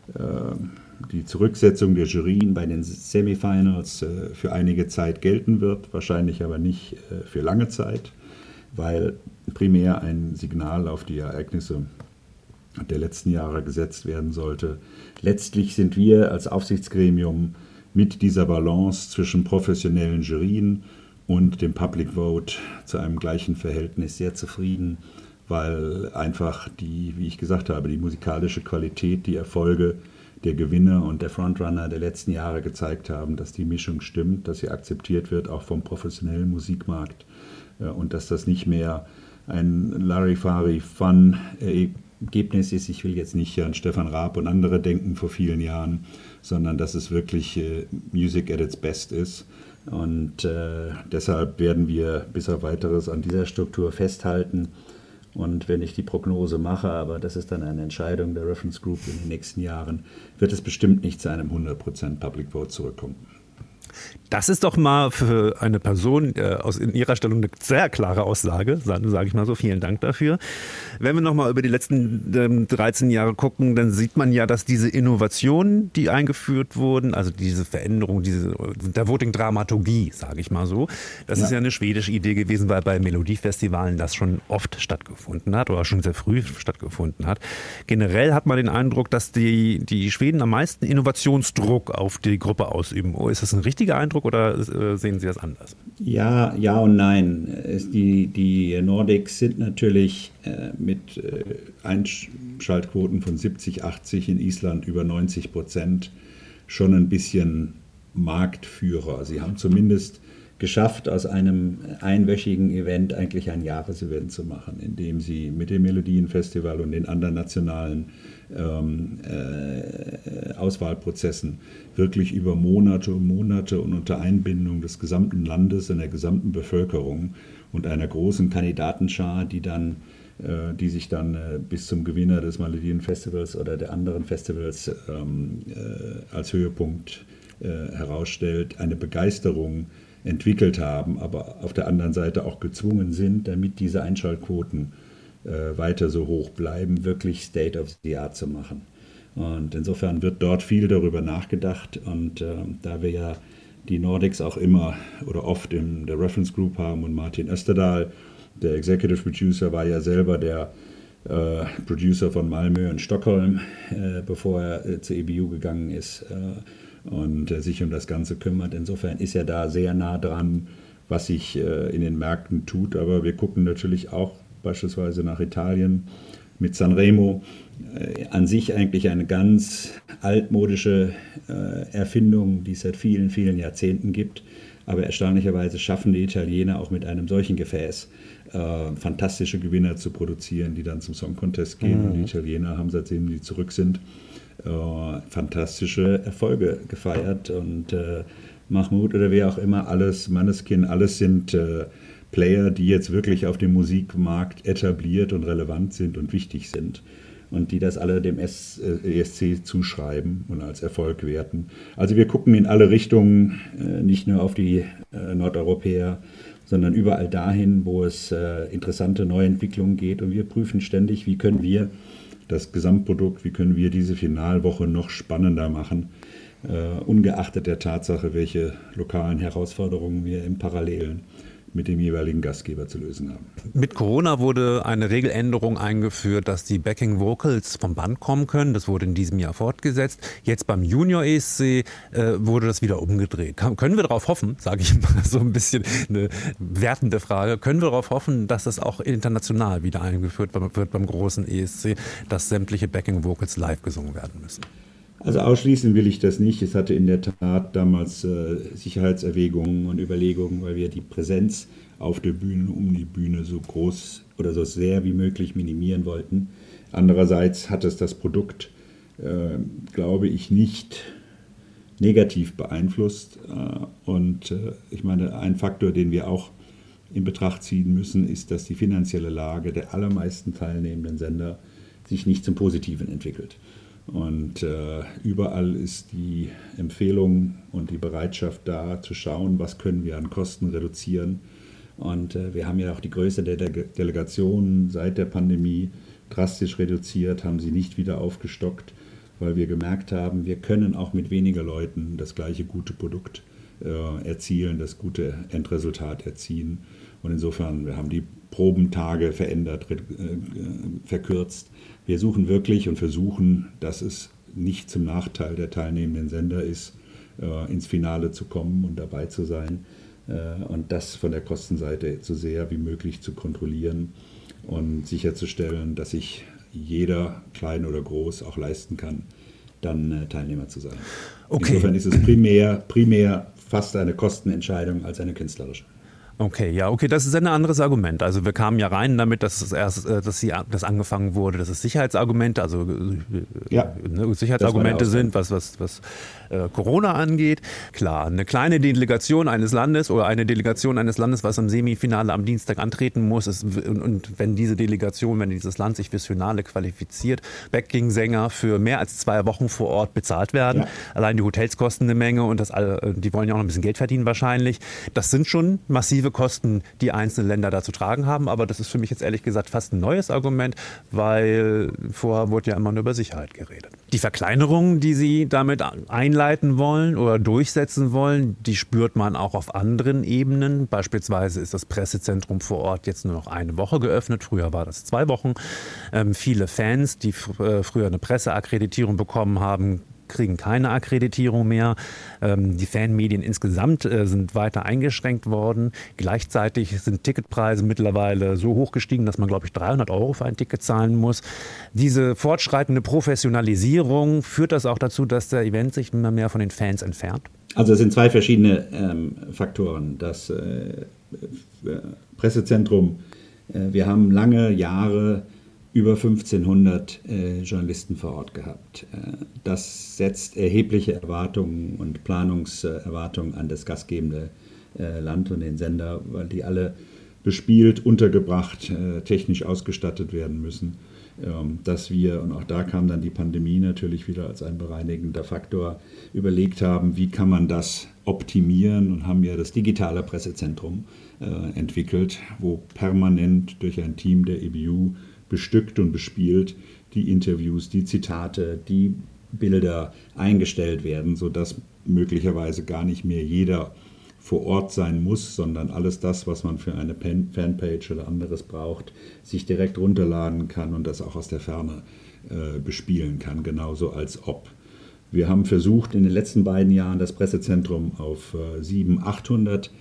die Zurücksetzung der Jurien bei den Semifinals für einige Zeit gelten wird, wahrscheinlich aber nicht für lange Zeit, weil primär ein Signal auf die Ereignisse der letzten Jahre gesetzt werden sollte. Letztlich sind wir als Aufsichtsgremium mit dieser Balance zwischen professionellen Jurien und dem Public Vote zu einem gleichen Verhältnis sehr zufrieden, weil einfach die, wie ich gesagt habe, die musikalische Qualität, die Erfolge der Gewinner und der Frontrunner der letzten Jahre gezeigt haben, dass die Mischung stimmt, dass sie akzeptiert wird, auch vom professionellen Musikmarkt, und dass das nicht mehr ein Larifari-Fun-Ergebnis ist. Ich will jetzt nicht an Stefan Raab und andere denken vor vielen Jahren, sondern dass es wirklich Music at its best ist. Und äh, deshalb werden wir bis auf Weiteres an dieser Struktur festhalten. Und wenn ich die Prognose mache, aber das ist dann eine Entscheidung der Reference Group in den nächsten Jahren, wird es bestimmt nicht zu einem hundert Prozent Public Vote zurückkommen. Das ist doch mal für eine Person äh, aus in ihrer Stellung eine sehr klare Aussage, sage sag ich mal so. Vielen Dank dafür. Wenn wir nochmal über die letzten ähm, dreizehn Jahre gucken, dann sieht man ja, dass diese Innovationen, die eingeführt wurden, also diese Veränderung, diese, der Voting-Dramaturgie, sage ich mal so, das ja. ist ja eine schwedische Idee gewesen, weil bei Melodiefestivalen das schon oft stattgefunden hat oder schon sehr früh stattgefunden hat. Generell hat man den Eindruck, dass die, die Schweden am meisten Innovationsdruck auf die Gruppe ausüben. Oh, ist das ein richtiger Eindruck oder äh, sehen Sie das anders? Ja, ja und nein. Es, die, die Nordics sind natürlich äh, mit äh, Einschaltquoten von siebzig, achtzig, in Island über neunzig Prozent schon ein bisschen Marktführer. Sie haben zumindest geschafft, aus einem einwöchigen Event eigentlich ein Jahresevent zu machen, indem sie mit dem Melodienfestival und den anderen nationalen ähm, äh, Auswahlprozessen wirklich über Monate und Monate und unter Einbindung des gesamten Landes und der gesamten Bevölkerung und einer großen Kandidatenschar, die dann äh, die sich dann äh, bis zum Gewinner des Melodienfestivals oder der anderen Festivals ähm, äh, als Höhepunkt äh, herausstellt, eine Begeisterung entwickelt haben, aber auf der anderen Seite auch gezwungen sind, damit diese Einschaltquoten äh, weiter so hoch bleiben, wirklich State of the Art zu machen. Und insofern wird dort viel darüber nachgedacht und äh, da wir ja die Nordics auch immer oder oft in der Reference Group haben und Martin Österdahl, der Executive Producer, war ja selber der äh, Producer von Malmö und Stockholm, äh, bevor er äh, zur E B U gegangen ist. Äh, und äh, sich um das Ganze kümmert. Insofern ist er da sehr nah dran, was sich äh, in den Märkten tut. Aber wir gucken natürlich auch beispielsweise nach Italien mit Sanremo. Äh, an sich eigentlich eine ganz altmodische äh, Erfindung, die es seit vielen, vielen Jahrzehnten gibt. Aber erstaunlicherweise schaffen die Italiener auch mit einem solchen Gefäß äh, fantastische Gewinner zu produzieren, die dann zum Song Contest gehen. Mhm. Und die Italiener haben, seitdem sie zurück sind, Äh, fantastische Erfolge gefeiert und äh, Mahmood oder wer auch immer, alles, Måneskin, alles sind äh, Player, die jetzt wirklich auf dem Musikmarkt etabliert und relevant sind und wichtig sind und die das alle dem S, äh, E S C zuschreiben und als Erfolg werten. Also wir gucken in alle Richtungen, äh, nicht nur auf die äh, Nordeuropäer, sondern überall dahin, wo es äh, interessante Neuentwicklungen geht und wir prüfen ständig, wie können wir das Gesamtprodukt, wie können wir diese Finalwoche noch spannender machen, äh, ungeachtet der Tatsache, welche lokalen Herausforderungen wir im Parallelen mit dem jeweiligen Gastgeber zu lösen haben. Mit Corona wurde eine Regeländerung eingeführt, dass die Backing Vocals vom Band kommen können. Das wurde in diesem Jahr fortgesetzt. Jetzt beim Junior E S C äh, wurde das wieder umgedreht. Kann, können wir darauf hoffen, sage ich mal so ein bisschen eine wertende Frage, können wir darauf hoffen, dass das auch international wieder eingeführt wird beim großen E S C, dass sämtliche Backing Vocals live gesungen werden müssen? Also ausschließen will ich das nicht. Es hatte in der Tat damals äh, Sicherheitserwägungen und Überlegungen, weil wir die Präsenz auf der Bühne, um die Bühne so groß oder so sehr wie möglich minimieren wollten. Andererseits hat es das Produkt, äh, glaube ich, nicht negativ beeinflusst. Äh, und äh, ich meine, ein Faktor, den wir auch in Betracht ziehen müssen, ist, dass die finanzielle Lage der allermeisten teilnehmenden Sender sich nicht zum Positiven entwickelt. Und äh, überall ist die Empfehlung und die Bereitschaft da, zu schauen, was können wir an Kosten reduzieren. Und äh, wir haben ja auch die Größe der De- Delegationen seit der Pandemie drastisch reduziert, haben sie nicht wieder aufgestockt, weil wir gemerkt haben, wir können auch mit weniger Leuten das gleiche gute Produkt äh, erzielen, das gute Endresultat erzielen. Und insofern, wir haben die Probentage verändert, äh, verkürzt. Wir suchen wirklich und versuchen, dass es nicht zum Nachteil der teilnehmenden Sender ist, äh, ins Finale zu kommen und dabei zu sein äh, und das von der Kostenseite so sehr wie möglich zu kontrollieren und sicherzustellen, dass sich jeder, klein oder groß, auch leisten kann, dann äh, Teilnehmer zu sein. Okay. Insofern ist es primär, primär fast eine Kostenentscheidung als eine künstlerische. Okay, ja, okay, das ist ein anderes Argument. Also wir kamen ja rein damit, dass es erst, dass sie, das angefangen wurde, dass es Sicherheitsargumente, also ja, ne, Sicherheitsargumente sind, was, was, was äh, Corona angeht. Klar, eine kleine Delegation eines Landes oder eine Delegation eines Landes, was im Semifinale am Dienstag antreten muss, ist, und, und wenn diese Delegation, wenn dieses Land sich fürs Finale qualifiziert, Backing-Sänger für mehr als zwei Wochen vor Ort bezahlt werden. Ja. Allein die Hotels kosten eine Menge und das, die wollen ja auch noch ein bisschen Geld verdienen wahrscheinlich. Das sind schon massive Kosten, die einzelne Länder da zu tragen haben. Aber das ist für mich jetzt ehrlich gesagt fast ein neues Argument, weil vorher wurde ja immer nur über Sicherheit geredet. Die Verkleinerungen, die Sie damit einleiten wollen oder durchsetzen wollen, die spürt man auch auf anderen Ebenen. Beispielsweise ist das Pressezentrum vor Ort jetzt nur noch eine Woche geöffnet. Früher war das zwei Wochen. Ähm, viele Fans, die f- äh, früher eine Presseakkreditierung bekommen haben, kriegen keine Akkreditierung mehr. Ähm, die Fanmedien insgesamt äh, sind weiter eingeschränkt worden. Gleichzeitig sind Ticketpreise mittlerweile so hoch gestiegen, dass man, glaube ich, dreihundert Euro für ein Ticket zahlen muss. Diese fortschreitende Professionalisierung, führt das auch dazu, dass der Event sich immer mehr von den Fans entfernt? Also es sind zwei verschiedene ähm, Faktoren. Das äh, Pressezentrum, äh, wir haben lange Jahre über fünfzehnhundert äh, Journalisten vor Ort gehabt. Äh, das setzt erhebliche Erwartungen und Planungserwartungen an das gastgebende äh, Land und den Sender, weil die alle bespielt, untergebracht, äh, technisch ausgestattet werden müssen. Ähm, dass wir, und auch da kam dann die Pandemie natürlich wieder als ein bereinigender Faktor, überlegt haben, wie kann man das optimieren, und haben ja das digitale Pressezentrum äh, entwickelt, wo permanent durch ein Team der E B U bestückt und bespielt die Interviews, die Zitate, die Bilder eingestellt werden, sodass möglicherweise gar nicht mehr jeder vor Ort sein muss, sondern alles das, was man für eine Fanpage oder anderes braucht, sich direkt runterladen kann und das auch aus der Ferne äh, bespielen kann, genauso als ob. Wir haben versucht, in den letzten beiden Jahren das Pressezentrum auf äh, siebenhundert, achthundert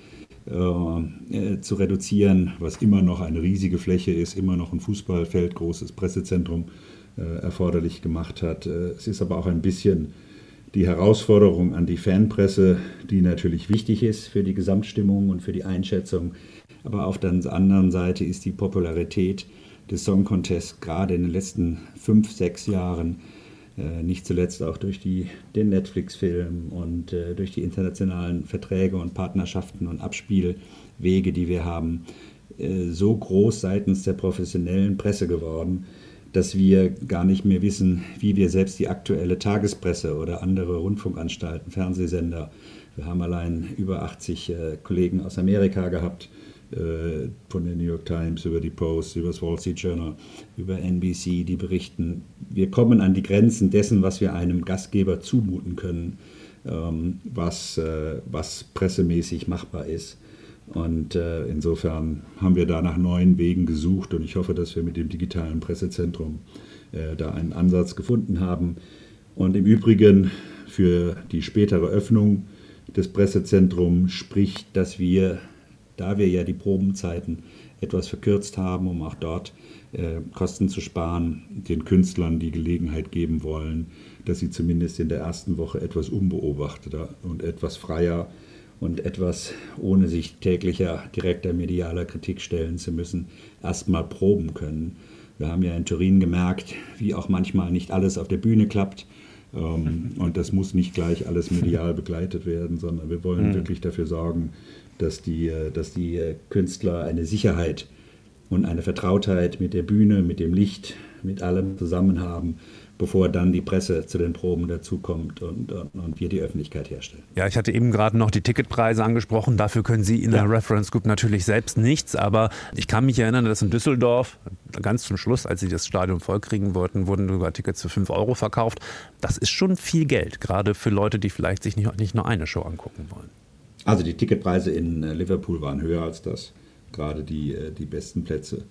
äh, zu reduzieren, was immer noch eine riesige Fläche ist, immer noch ein Fußballfeld, großes Pressezentrum äh, erforderlich gemacht hat. Äh, es ist aber auch ein bisschen die Herausforderung an die Fanpresse, die natürlich wichtig ist für die Gesamtstimmung und für die Einschätzung. Aber auf der anderen Seite ist die Popularität des Song Contests gerade in den letzten fünf, sechs Jahren, äh, nicht zuletzt auch durch die, den Netflix-Film und äh, durch die internationalen Verträge und Partnerschaften und Abspielwege, die wir haben, äh, so groß seitens der professionellen Presse geworden, dass wir gar nicht mehr wissen, wie wir selbst die aktuelle Tagespresse oder andere Rundfunkanstalten, Fernsehsender, wir haben allein über achtzig äh, Kollegen aus Amerika gehabt, äh, von der New York Times über die Post, über das Wall Street Journal, über N B C, die berichten. Wir kommen an die Grenzen dessen, was wir einem Gastgeber zumuten können, ähm, was, äh, was pressemäßig machbar ist. Und äh, insofern haben wir da nach neuen Wegen gesucht, und ich hoffe, dass wir mit dem digitalen Pressezentrum äh, da einen Ansatz gefunden haben. Und im Übrigen für die spätere Öffnung des Pressezentrums spricht, dass wir, da wir ja die Probenzeiten etwas verkürzt haben, um auch dort äh, Kosten zu sparen, den Künstlern die Gelegenheit geben wollen, dass sie zumindest in der ersten Woche etwas unbeobachteter und etwas freier und etwas, ohne sich täglicher direkter medialer Kritik stellen zu müssen, erstmal proben können. Wir haben ja in Turin gemerkt, wie auch manchmal nicht alles auf der Bühne klappt. Ähm, und das muss nicht gleich alles medial begleitet werden, sondern wir wollen mhm. wirklich dafür sorgen, dass die, dass die Künstler eine Sicherheit und eine Vertrautheit mit der Bühne, mit dem Licht, mit allem zusammen haben, bevor dann die Presse zu den Proben dazukommt und, und, und wir die Öffentlichkeit herstellen. Ja, ich hatte eben gerade noch die Ticketpreise angesprochen. Dafür können Sie in ja. der Reference Group natürlich selbst nichts. Aber ich kann mich erinnern, dass in Düsseldorf ganz zum Schluss, als sie das Stadion vollkriegen wollten, wurden sogar Tickets für fünf Euro verkauft. Das ist schon viel Geld, gerade für Leute, die vielleicht sich nicht, nicht nur eine Show angucken wollen. Also die Ticketpreise in Liverpool waren höher als das, gerade die, die besten Plätze.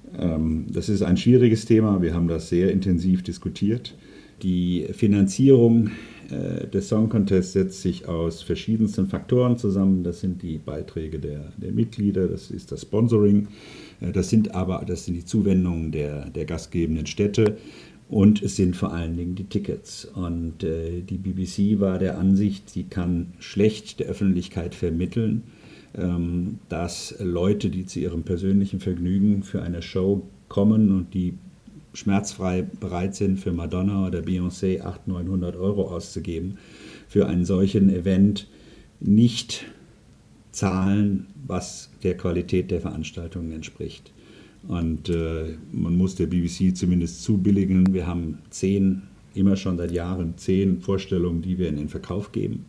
Das ist ein schwieriges Thema, wir haben das sehr intensiv diskutiert. Die Finanzierung des Song Contests setzt sich aus verschiedensten Faktoren zusammen. Das sind die Beiträge der, der Mitglieder, das ist das Sponsoring, das sind aber das sind die Zuwendungen der, der gastgebenden Städte und es sind vor allen Dingen die Tickets. Und äh, die B B C war der Ansicht, sie kann schlecht der Öffentlichkeit vermitteln, dass Leute, die zu ihrem persönlichen Vergnügen für eine Show kommen und die schmerzfrei bereit sind, für Madonna oder Beyoncé achthundert, neunhundert Euro auszugeben, für einen solchen Event nicht zahlen, was der Qualität der Veranstaltungen entspricht. Und äh, man muss der B B C zumindest zubilligen. Wir haben zehn, immer schon seit Jahren zehn Vorstellungen, die wir in den Verkauf geben.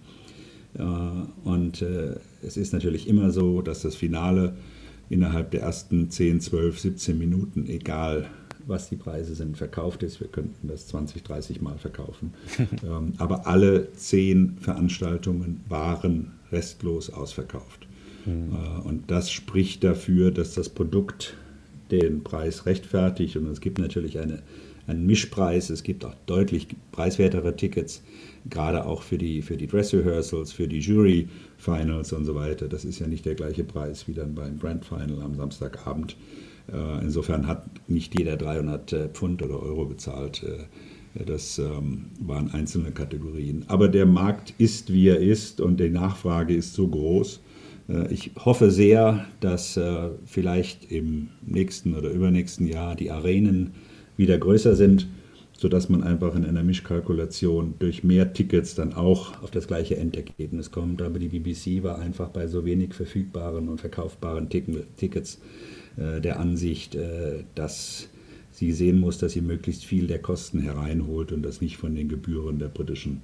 Und äh, es ist natürlich immer so, dass das Finale innerhalb der ersten zehn, zwölf, siebzehn Minuten, egal was die Preise sind, verkauft ist. Wir könnten das zwanzig, dreißig Mal verkaufen. ähm, aber alle zehn Veranstaltungen waren restlos ausverkauft. Mhm. Äh, und das spricht dafür, dass das Produkt den Preis rechtfertigt. Und es gibt natürlich eine, einen Mischpreis. Es gibt auch deutlich preiswertere Tickets, gerade auch für die, für die Dress Rehearsals, für die Jury Finals und so weiter. Das ist ja nicht der gleiche Preis wie dann beim Grand Final am Samstagabend. Äh, insofern hat nicht jeder dreihundert Pfund oder Euro bezahlt, äh, Das ähm, waren einzelne Kategorien. Aber der Markt ist, wie er ist und die Nachfrage ist so groß. Äh, ich hoffe sehr, dass äh, vielleicht im nächsten oder übernächsten Jahr die Arenen wieder größer sind, sodass man einfach in einer Mischkalkulation durch mehr Tickets dann auch auf das gleiche Endergebnis kommt. Aber die B B C war einfach bei so wenig verfügbaren und verkaufbaren Tickets äh, der Ansicht, äh, dass sie sehen muss, dass sie möglichst viel der Kosten hereinholt und das nicht von den Gebühren der britischen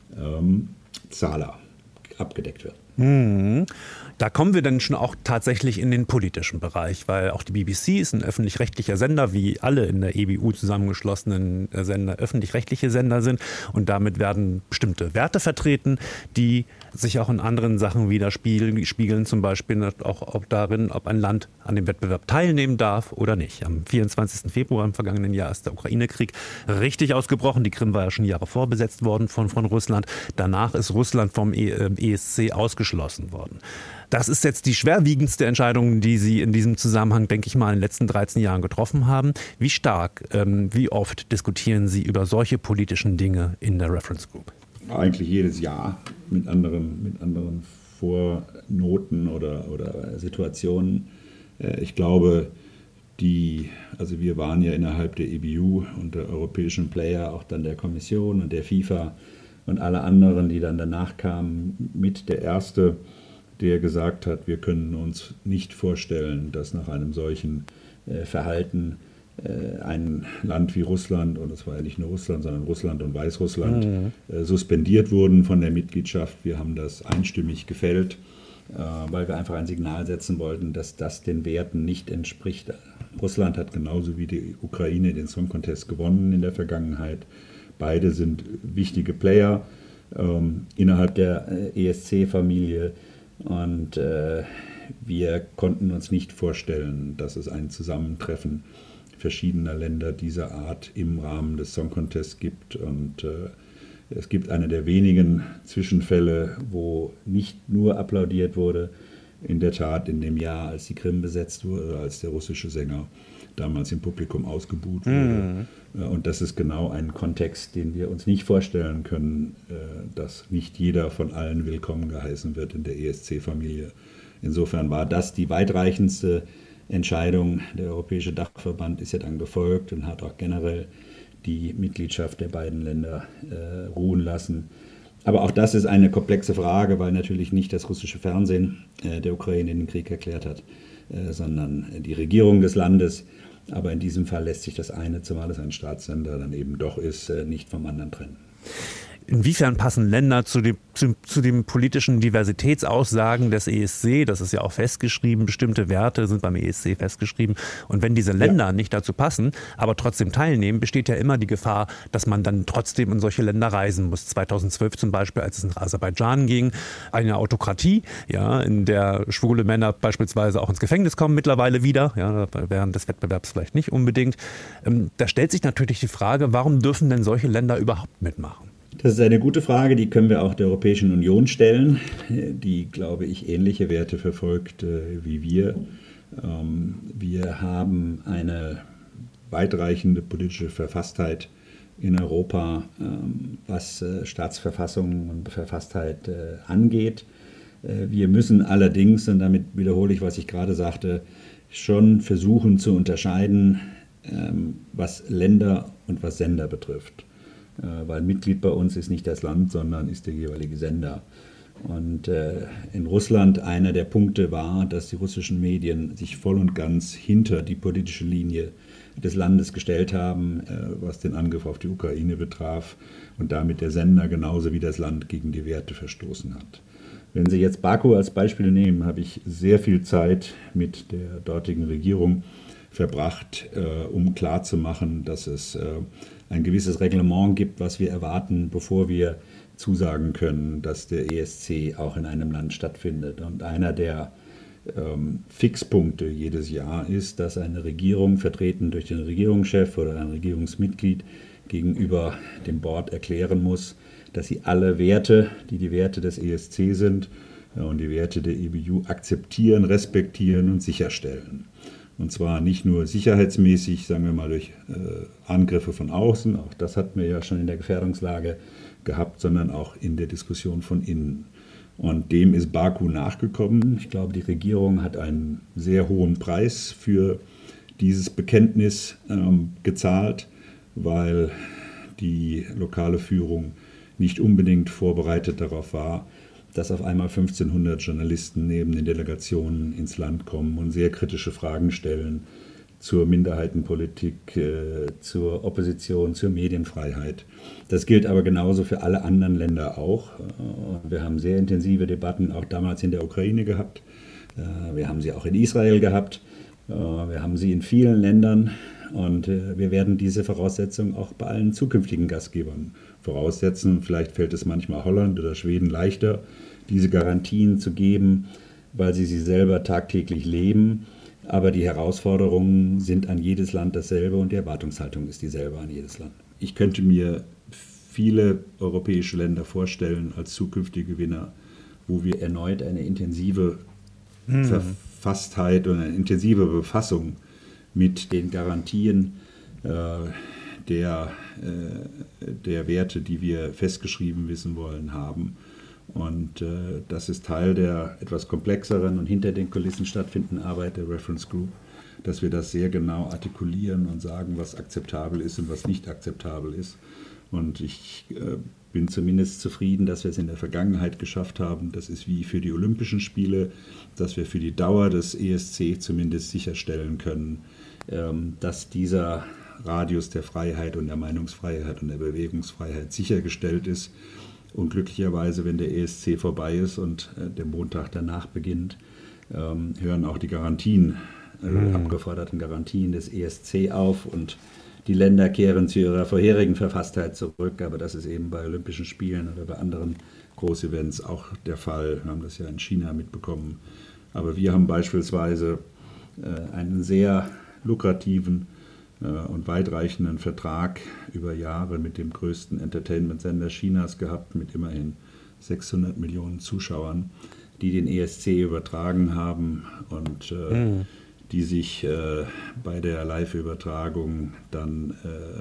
ähm, Zahler abgedeckt wird. Hm. Da kommen wir dann schon auch tatsächlich in den politischen Bereich, weil auch die B B C ist ein öffentlich-rechtlicher Sender, wie alle in der E B U zusammengeschlossenen Sender öffentlich-rechtliche Sender sind. Und damit werden bestimmte Werte vertreten, die sich auch in anderen Sachen widerspiegeln, zum Beispiel auch, auch darin, ob ein Land an dem Wettbewerb teilnehmen darf oder nicht. Am vierundzwanzigsten Februar im vergangenen Jahr ist der Ukraine-Krieg richtig ausgebrochen. Die Krim war ja schon Jahre vorbesetzt worden von, von Russland. Danach ist Russland vom E S C ausgeschlossen worden. Das ist jetzt die schwerwiegendste Entscheidung, die Sie in diesem Zusammenhang, denke ich mal, in den letzten dreizehn Jahren getroffen haben. Wie stark, ähm, wie oft diskutieren Sie über solche politischen Dinge in der Reference Group? Eigentlich jedes Jahr mit anderen, mit anderen Vornoten oder, oder Situationen. Ich glaube, die, also wir waren ja innerhalb der E B U und der europäischen Player, auch dann der Kommission und der FIFA und alle anderen, die dann danach kamen, mit der erste, der gesagt hat, wir können uns nicht vorstellen, dass nach einem solchen äh, Verhalten äh, ein Land wie Russland, und es war ja nicht nur Russland, sondern Russland und Weißrussland, mhm. äh, suspendiert wurden von der Mitgliedschaft. Wir haben das einstimmig gefällt, äh, weil wir einfach ein Signal setzen wollten, dass das den Werten nicht entspricht. Russland hat genauso wie die Ukraine den Song Contest gewonnen in der Vergangenheit. Beide sind wichtige Player ähm, innerhalb der äh, E S C-Familie. Und äh, wir konnten uns nicht vorstellen, dass es ein Zusammentreffen verschiedener Länder dieser Art im Rahmen des Song Contests gibt. Und äh, es gibt eine der wenigen Zwischenfälle, wo nicht nur applaudiert wurde. In der Tat in dem Jahr, als die Krim besetzt wurde, als der russische Sänger damals im Publikum ausgebuht wurde. Mhm. Und das ist genau ein Kontext, den wir uns nicht vorstellen können, dass nicht jeder von allen willkommen geheißen wird in der E S C-Familie. Insofern war das die weitreichendste Entscheidung. Der Europäische Dachverband ist ja dann gefolgt und hat auch generell die Mitgliedschaft der beiden Länder äh, ruhen lassen. Aber auch das ist eine komplexe Frage, weil natürlich nicht das russische Fernsehen äh, der Ukraine den Krieg erklärt hat, äh, sondern die Regierung des Landes. Aber in diesem Fall lässt sich das eine, zumal es ein Staatssender dann eben doch ist, äh, nicht vom anderen trennen. Inwiefern passen Länder zu dem, zu, zu den politischen Diversitätsaussagen des E S C? Das ist ja auch festgeschrieben, bestimmte Werte sind beim E S C festgeschrieben. Und wenn diese Länder ja. nicht dazu passen, aber trotzdem teilnehmen, besteht ja immer die Gefahr, dass man dann trotzdem in solche Länder reisen muss. zweitausendzwölf zum Beispiel, als es in Aserbaidschan ging, eine Autokratie, ja, in der schwule Männer beispielsweise auch ins Gefängnis kommen, mittlerweile wieder, ja, während des Wettbewerbs vielleicht nicht unbedingt. Ähm, da stellt sich natürlich die Frage, warum dürfen denn solche Länder überhaupt mitmachen? Das ist eine gute Frage, die können wir auch der Europäischen Union stellen, die, glaube ich, ähnliche Werte verfolgt äh, wie wir. Ähm, wir haben eine weitreichende politische Verfasstheit in Europa, ähm, was äh, Staatsverfassung und Verfasstheit äh, angeht. Äh, wir müssen allerdings, und damit wiederhole ich, was ich gerade sagte, schon versuchen zu unterscheiden, ähm, was Länder und was Sender betrifft. Weil Mitglied bei uns ist nicht das Land, sondern ist der jeweilige Sender. Und äh, in Russland einer der Punkte war, dass die russischen Medien sich voll und ganz hinter die politische Linie des Landes gestellt haben, äh, was den Angriff auf die Ukraine betraf und damit der Sender genauso wie das Land gegen die Werte verstoßen hat. Wenn Sie jetzt Baku als Beispiel nehmen, habe ich sehr viel Zeit mit der dortigen Regierung verbracht, äh, um klarzumachen, dass es äh, ein gewisses Reglement gibt, was wir erwarten, bevor wir zusagen können, dass der E S C auch in einem Land stattfindet. Und einer der ähm, Fixpunkte jedes Jahr ist, dass eine Regierung, vertreten durch den Regierungschef oder ein Regierungsmitglied, gegenüber dem Board erklären muss, dass sie alle Werte, die die Werte des E S C sind, und die Werte der E B U akzeptieren, respektieren und sicherstellen. Und zwar nicht nur sicherheitsmäßig, sagen wir mal durch äh, Angriffe von außen, auch das hatten wir ja schon in der Gefährdungslage gehabt, sondern auch in der Diskussion von innen. Und dem ist Baku nachgekommen. Ich glaube, die Regierung hat einen sehr hohen Preis für dieses Bekenntnis ähm, gezahlt, weil die lokale Führung nicht unbedingt vorbereitet darauf war, dass auf einmal fünfzehnhundert Journalisten neben den Delegationen ins Land kommen und sehr kritische Fragen stellen zur Minderheitenpolitik, äh, zur Opposition, zur Medienfreiheit. Das gilt aber genauso für alle anderen Länder auch. Äh, wir haben sehr intensive Debatten auch damals in der Ukraine gehabt. Äh, wir haben sie auch in Israel gehabt. Äh, wir haben sie in vielen Ländern. Und äh, wir werden diese Voraussetzungen auch bei allen zukünftigen Gastgebern voraussetzen. Vielleicht fällt es manchmal Holland oder Schweden leichter, diese Garantien zu geben, weil sie sie selber tagtäglich leben. Aber die Herausforderungen sind an jedes Land dasselbe und die Erwartungshaltung ist dieselbe an jedes Land. Ich könnte mir viele europäische Länder vorstellen als zukünftige Gewinner, wo wir erneut eine intensive hm. Verfasstheit und eine intensive Befassung mit den Garantien äh, der, äh, der Werte, die wir festgeschrieben wissen wollen, haben. Und äh, das ist Teil der etwas komplexeren und hinter den Kulissen stattfindenden Arbeit der Reference Group, dass wir das sehr genau artikulieren und sagen, was akzeptabel ist und was nicht akzeptabel ist. Und ich äh, bin zumindest zufrieden, dass wir es in der Vergangenheit geschafft haben. Das ist wie für die Olympischen Spiele, dass wir für die Dauer des E S C zumindest sicherstellen können, ähm, dass dieser Radius der Freiheit und der Meinungsfreiheit und der Bewegungsfreiheit sichergestellt ist. Und glücklicherweise, wenn der E S C vorbei ist und äh, der Montag danach beginnt, ähm, hören auch die Garantien, äh, mhm. abgeforderten Garantien des E S C auf und die Länder kehren zu ihrer vorherigen Verfasstheit zurück. Aber das ist eben bei Olympischen Spielen oder bei anderen Großevents auch der Fall. Wir haben das ja in China mitbekommen. Aber wir haben beispielsweise äh, einen sehr lukrativen und weitreichenden Vertrag über Jahre mit dem größten Entertainment-Sender Chinas gehabt, mit immerhin sechshundert Millionen Zuschauern, die den E S C übertragen haben und äh, mhm. die sich äh, bei der Live-Übertragung dann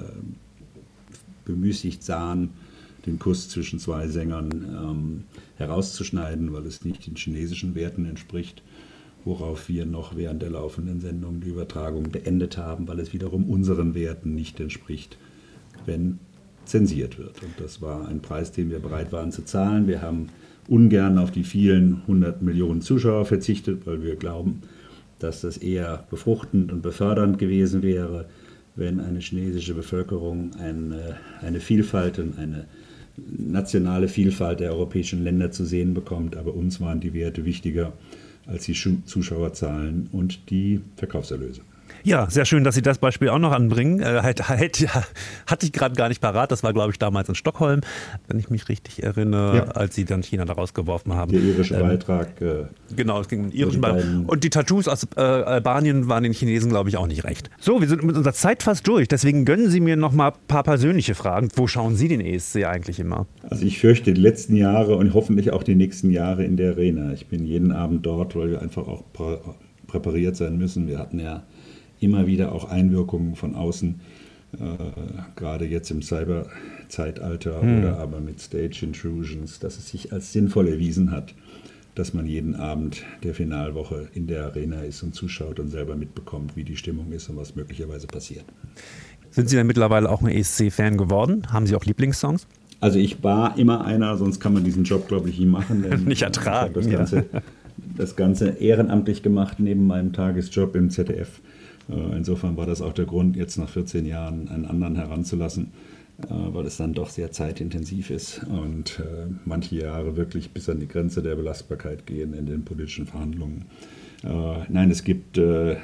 äh, bemüßigt sahen, den Kuss zwischen zwei Sängern ähm, herauszuschneiden, weil es nicht den chinesischen Werten entspricht, worauf wir noch während der laufenden Sendung die Übertragung beendet haben, weil es wiederum unseren Werten nicht entspricht, wenn zensiert wird. Und das war ein Preis, den wir bereit waren zu zahlen. Wir haben ungern auf die vielen hundert Millionen Zuschauer verzichtet, weil wir glauben, dass das eher befruchtend und befördernd gewesen wäre, wenn eine chinesische Bevölkerung eine, eine Vielfalt und eine nationale Vielfalt der europäischen Länder zu sehen bekommt. Aber uns waren die Werte wichtiger als die Zuschauerzahlen und die Verkaufserlöse. Ja, sehr schön, dass Sie das Beispiel auch noch anbringen. Äh, halt, halt, ja, hatte ich gerade gar nicht parat. Das war, glaube ich, damals in Stockholm, wenn ich mich richtig erinnere, ja. als Sie dann China da rausgeworfen haben. Der irische ähm, Beitrag. Äh, genau, es ging um den irischen Beitrag. Und die Tattoos aus äh, Albanien waren den Chinesen, glaube ich, auch nicht recht. So, wir sind mit unserer Zeit fast durch. Deswegen gönnen Sie mir noch mal ein paar persönliche Fragen. Wo schauen Sie den E S C eigentlich immer? Also ich fürchte die letzten Jahre und hoffentlich auch die nächsten Jahre in der Arena. Ich bin jeden Abend dort, weil wir einfach auch prä- präpariert sein müssen. Wir hatten ja immer wieder auch Einwirkungen von außen, äh, gerade jetzt im Cyber-Zeitalter hm. oder aber mit Stage Intrusions, dass es sich als sinnvoll erwiesen hat, dass man jeden Abend der Finalwoche in der Arena ist und zuschaut und selber mitbekommt, wie die Stimmung ist und was möglicherweise passiert. Sind Sie denn mittlerweile auch ein E S C-Fan geworden? Haben Sie auch Lieblingssongs? Also ich war immer einer, sonst kann man diesen Job, glaube ich, nie machen. Denn nicht ertragen. Ich habe das Ganze, ja. das Ganze ehrenamtlich gemacht neben meinem Tagesjob im Z D F. Insofern war das auch der Grund, jetzt nach vierzehn Jahren einen anderen heranzulassen, weil es dann doch sehr zeitintensiv ist und manche Jahre wirklich bis an die Grenze der Belastbarkeit gehen in den politischen Verhandlungen. Nein, es gibt,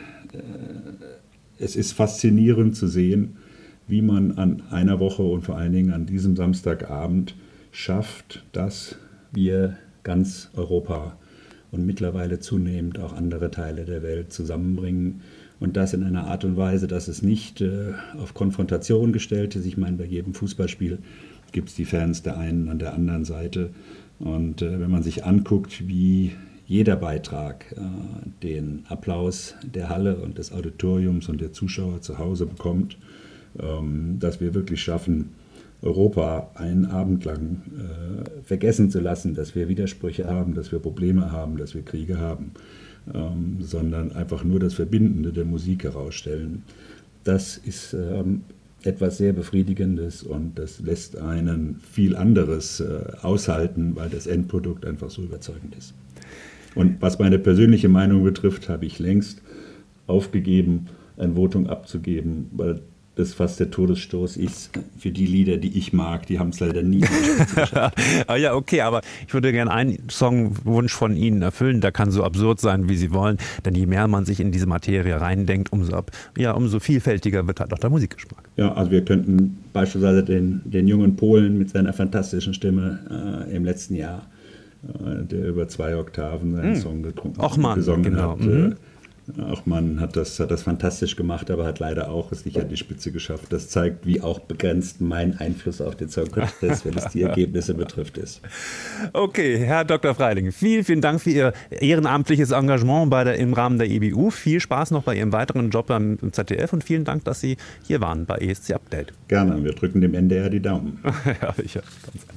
es ist faszinierend zu sehen, wie man an einer Woche und vor allen Dingen an diesem Samstagabend schafft, dass wir ganz Europa und mittlerweile zunehmend auch andere Teile der Welt zusammenbringen. Und das in einer Art und Weise, dass es nicht äh, auf Konfrontation gestellt ist. Ich meine, bei jedem Fußballspiel gibt es die Fans der einen an der anderen Seite. Und äh, wenn man sich anguckt, wie jeder Beitrag äh, den Applaus der Halle und des Auditoriums und der Zuschauer zu Hause bekommt, ähm, dass wir wirklich schaffen, Europa einen Abend lang äh, vergessen zu lassen, dass wir Widersprüche haben, dass wir Probleme haben, dass wir Kriege haben, ähm, sondern einfach nur das Verbindende der Musik herausstellen. Das ist ähm, etwas sehr Befriedigendes und das lässt einen viel anderes äh, aushalten, weil das Endprodukt einfach so überzeugend ist. Und was meine persönliche Meinung betrifft, habe ich längst aufgegeben, ein Votum abzugeben, weil das fast der Todesstoß ist für die Lieder, die ich mag. Die haben es leider nie geschafft. Ah ja, okay, aber ich würde gerne einen Songwunsch von Ihnen erfüllen. Der kann so absurd sein, wie Sie wollen. Denn je mehr man sich in diese Materie reindenkt, umso, ja, umso vielfältiger wird halt auch der Musikgeschmack. Ja, also wir könnten beispielsweise den, den jungen Polen mit seiner fantastischen Stimme äh, im letzten Jahr, äh, der über zwei Oktaven seinen hm. Song getrunken, Och Mann, gesungen genau. hat. Mhm. Äh, Auch Mann hat das, hat das fantastisch gemacht, aber hat leider auch es nicht an die Spitze geschafft. Das zeigt, wie auch begrenzt mein Einfluss auf den Song Contest, wenn es die Ergebnisse betrifft, ist. Okay, Herr Doktor Freiling, vielen, vielen Dank für Ihr ehrenamtliches Engagement bei der, im Rahmen der E B U. Viel Spaß noch bei Ihrem weiteren Job beim Z D F und vielen Dank, dass Sie hier waren bei E S C Update. Gerne, wir drücken dem N D R die Daumen. Ja, sicher. Ganz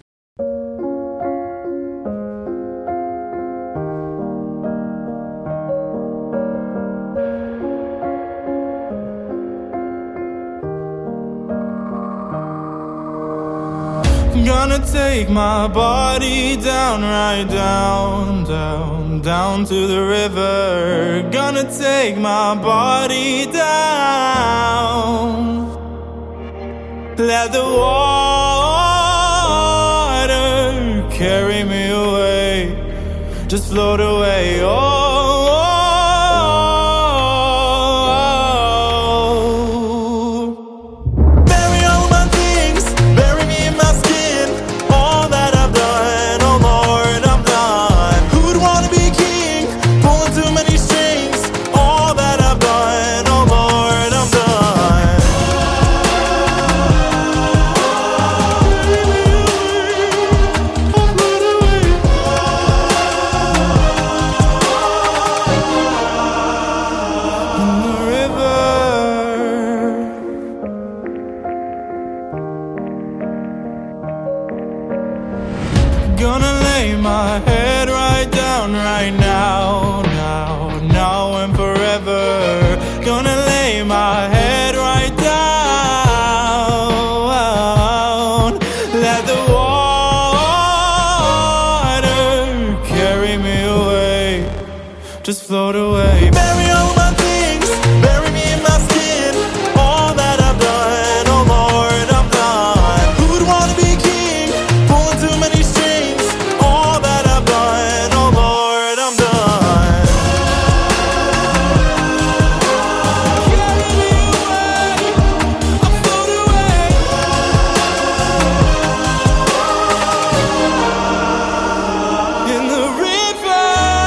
Gonna take my body down, right down, down, down to the river. Gonna take my body down. Let the water carry me away, just float away. Oh. Just float away. Bury all my things, bury me in my skin. All that I've done, oh Lord, I'm done. Who would wanna be king? Pulling too many strings. All that I've done, oh Lord, I'm done. Carry me away, I'll float away. In the river.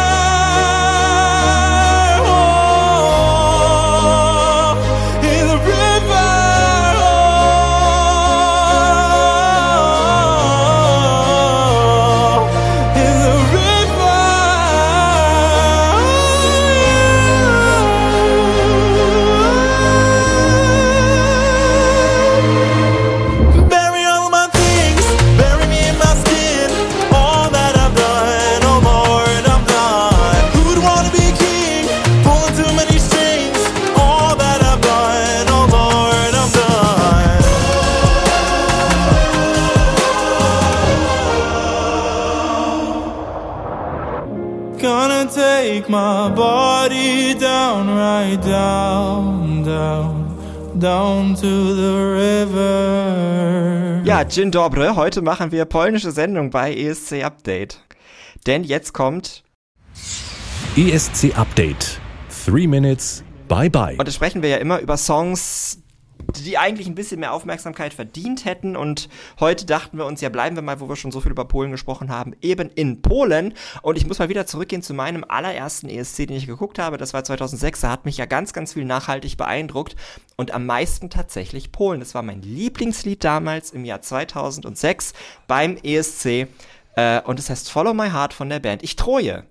Gonna take my body down, right down, down, down to the river. Ja, dzień dobry. Heute machen wir polnische Sendung bei E S C Update. Denn jetzt kommt E S C Update. Three Minutes. Bye bye. Und da sprechen wir ja immer über Songs, die eigentlich ein bisschen mehr Aufmerksamkeit verdient hätten. Und heute dachten wir uns, ja, bleiben wir mal, wo wir schon so viel über Polen gesprochen haben, eben in Polen. Und ich muss mal wieder zurückgehen zu meinem allerersten E S C, den ich geguckt habe. Das war zweitausendsechs. Da hat mich ja ganz, ganz viel nachhaltig beeindruckt. Und am meisten tatsächlich Polen. Das war mein Lieblingslied damals im Jahr zweitausendsechs beim E S C. Äh, und es heißt Follow My Heart von der Band Ich Troje.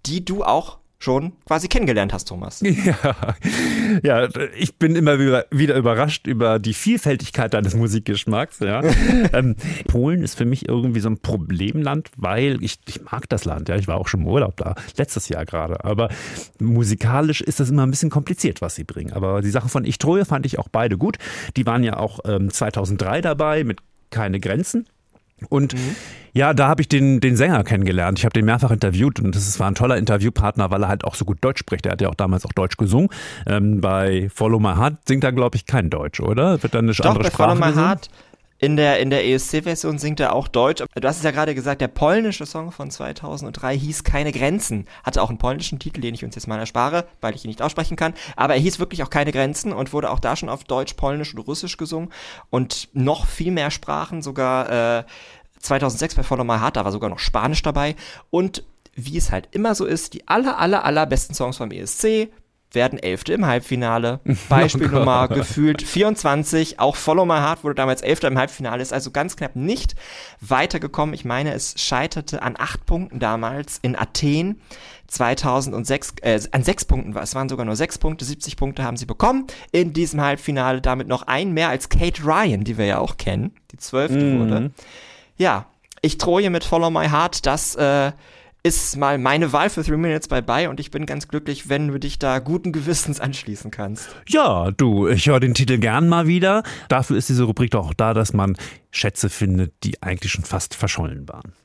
die du auch schon quasi kennengelernt hast, Thomas. Ja, ja, ich bin immer wieder, wieder überrascht über die Vielfältigkeit deines Musikgeschmacks. Ja. ähm, Polen ist für mich irgendwie so ein Problemland, weil ich, ich mag das Land. Ja, ich war auch schon im Urlaub da, letztes Jahr gerade. Aber musikalisch ist das immer ein bisschen kompliziert, was sie bringen. Aber die Sachen von Ich Troje fand ich auch beide gut. Die waren ja auch ähm, zweitausenddrei dabei mit Keine Grenzen. Und mhm. ja, da habe ich den, den Sänger kennengelernt. Ich habe den mehrfach interviewt und das war ein toller Interviewpartner, weil er halt auch so gut Deutsch spricht. Er hat ja auch damals auch Deutsch gesungen. Ähm, bei Follow My Heart singt er, glaube ich, kein Deutsch, oder? Wird dann eine Doch, andere bei Sprache Follow My gesungen? Heart in der, in der E S C-Version singt er auch Deutsch. Du hast es ja gerade gesagt, der polnische Song von zweitausenddrei hieß Keine Grenzen. Hatte auch einen polnischen Titel, den ich uns jetzt mal erspare, weil ich ihn nicht aussprechen kann. Aber er hieß wirklich auch Keine Grenzen und wurde auch da schon auf Deutsch, Polnisch und Russisch gesungen. Und noch viel mehr Sprachen, sogar äh, zweitausendsechs bei Follow My Heart, da war sogar noch Spanisch dabei. Und wie es halt immer so ist, die aller, aller, aller besten Songs vom E S C werden Elfte im Halbfinale. Beispielnummer Oh gefühlt vierundzwanzig. Auch Follow My Heart wurde damals Elfter im Halbfinale, ist also ganz knapp nicht weitergekommen. Ich meine, es scheiterte an acht Punkten damals in Athen. zweitausendsechs, äh, an sechs Punkten war es, waren sogar nur sechs Punkte, siebzig Punkte haben sie bekommen in diesem Halbfinale, damit noch ein mehr als Kate Ryan, die wir ja auch kennen, die zwölfte Mhm. wurde. Ja, Ich Troje mit Follow My Heart, das äh, ist mal meine Wahl für Three Minutes Bye Bye und ich bin ganz glücklich, wenn du dich da guten Gewissens anschließen kannst. Ja, du, ich höre den Titel gern mal wieder. Dafür ist diese Rubrik doch auch da, dass man Schätze findet, die eigentlich schon fast verschollen waren.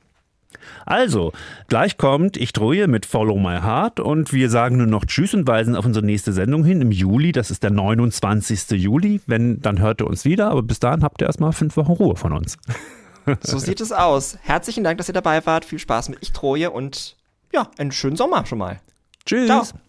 Also, gleich kommt Ich Troje mit Follow My Heart und wir sagen nur noch Tschüss und weisen auf unsere nächste Sendung hin im Juli. Das ist der neunundzwanzigsten Juli. Wenn, dann hört ihr uns wieder, aber bis dahin habt ihr erstmal fünf Wochen Ruhe von uns. So sieht es aus. Herzlichen Dank, dass ihr dabei wart. Viel Spaß mit Ich Troje und ja, einen schönen Sommer schon mal. Tschüss. Ciao.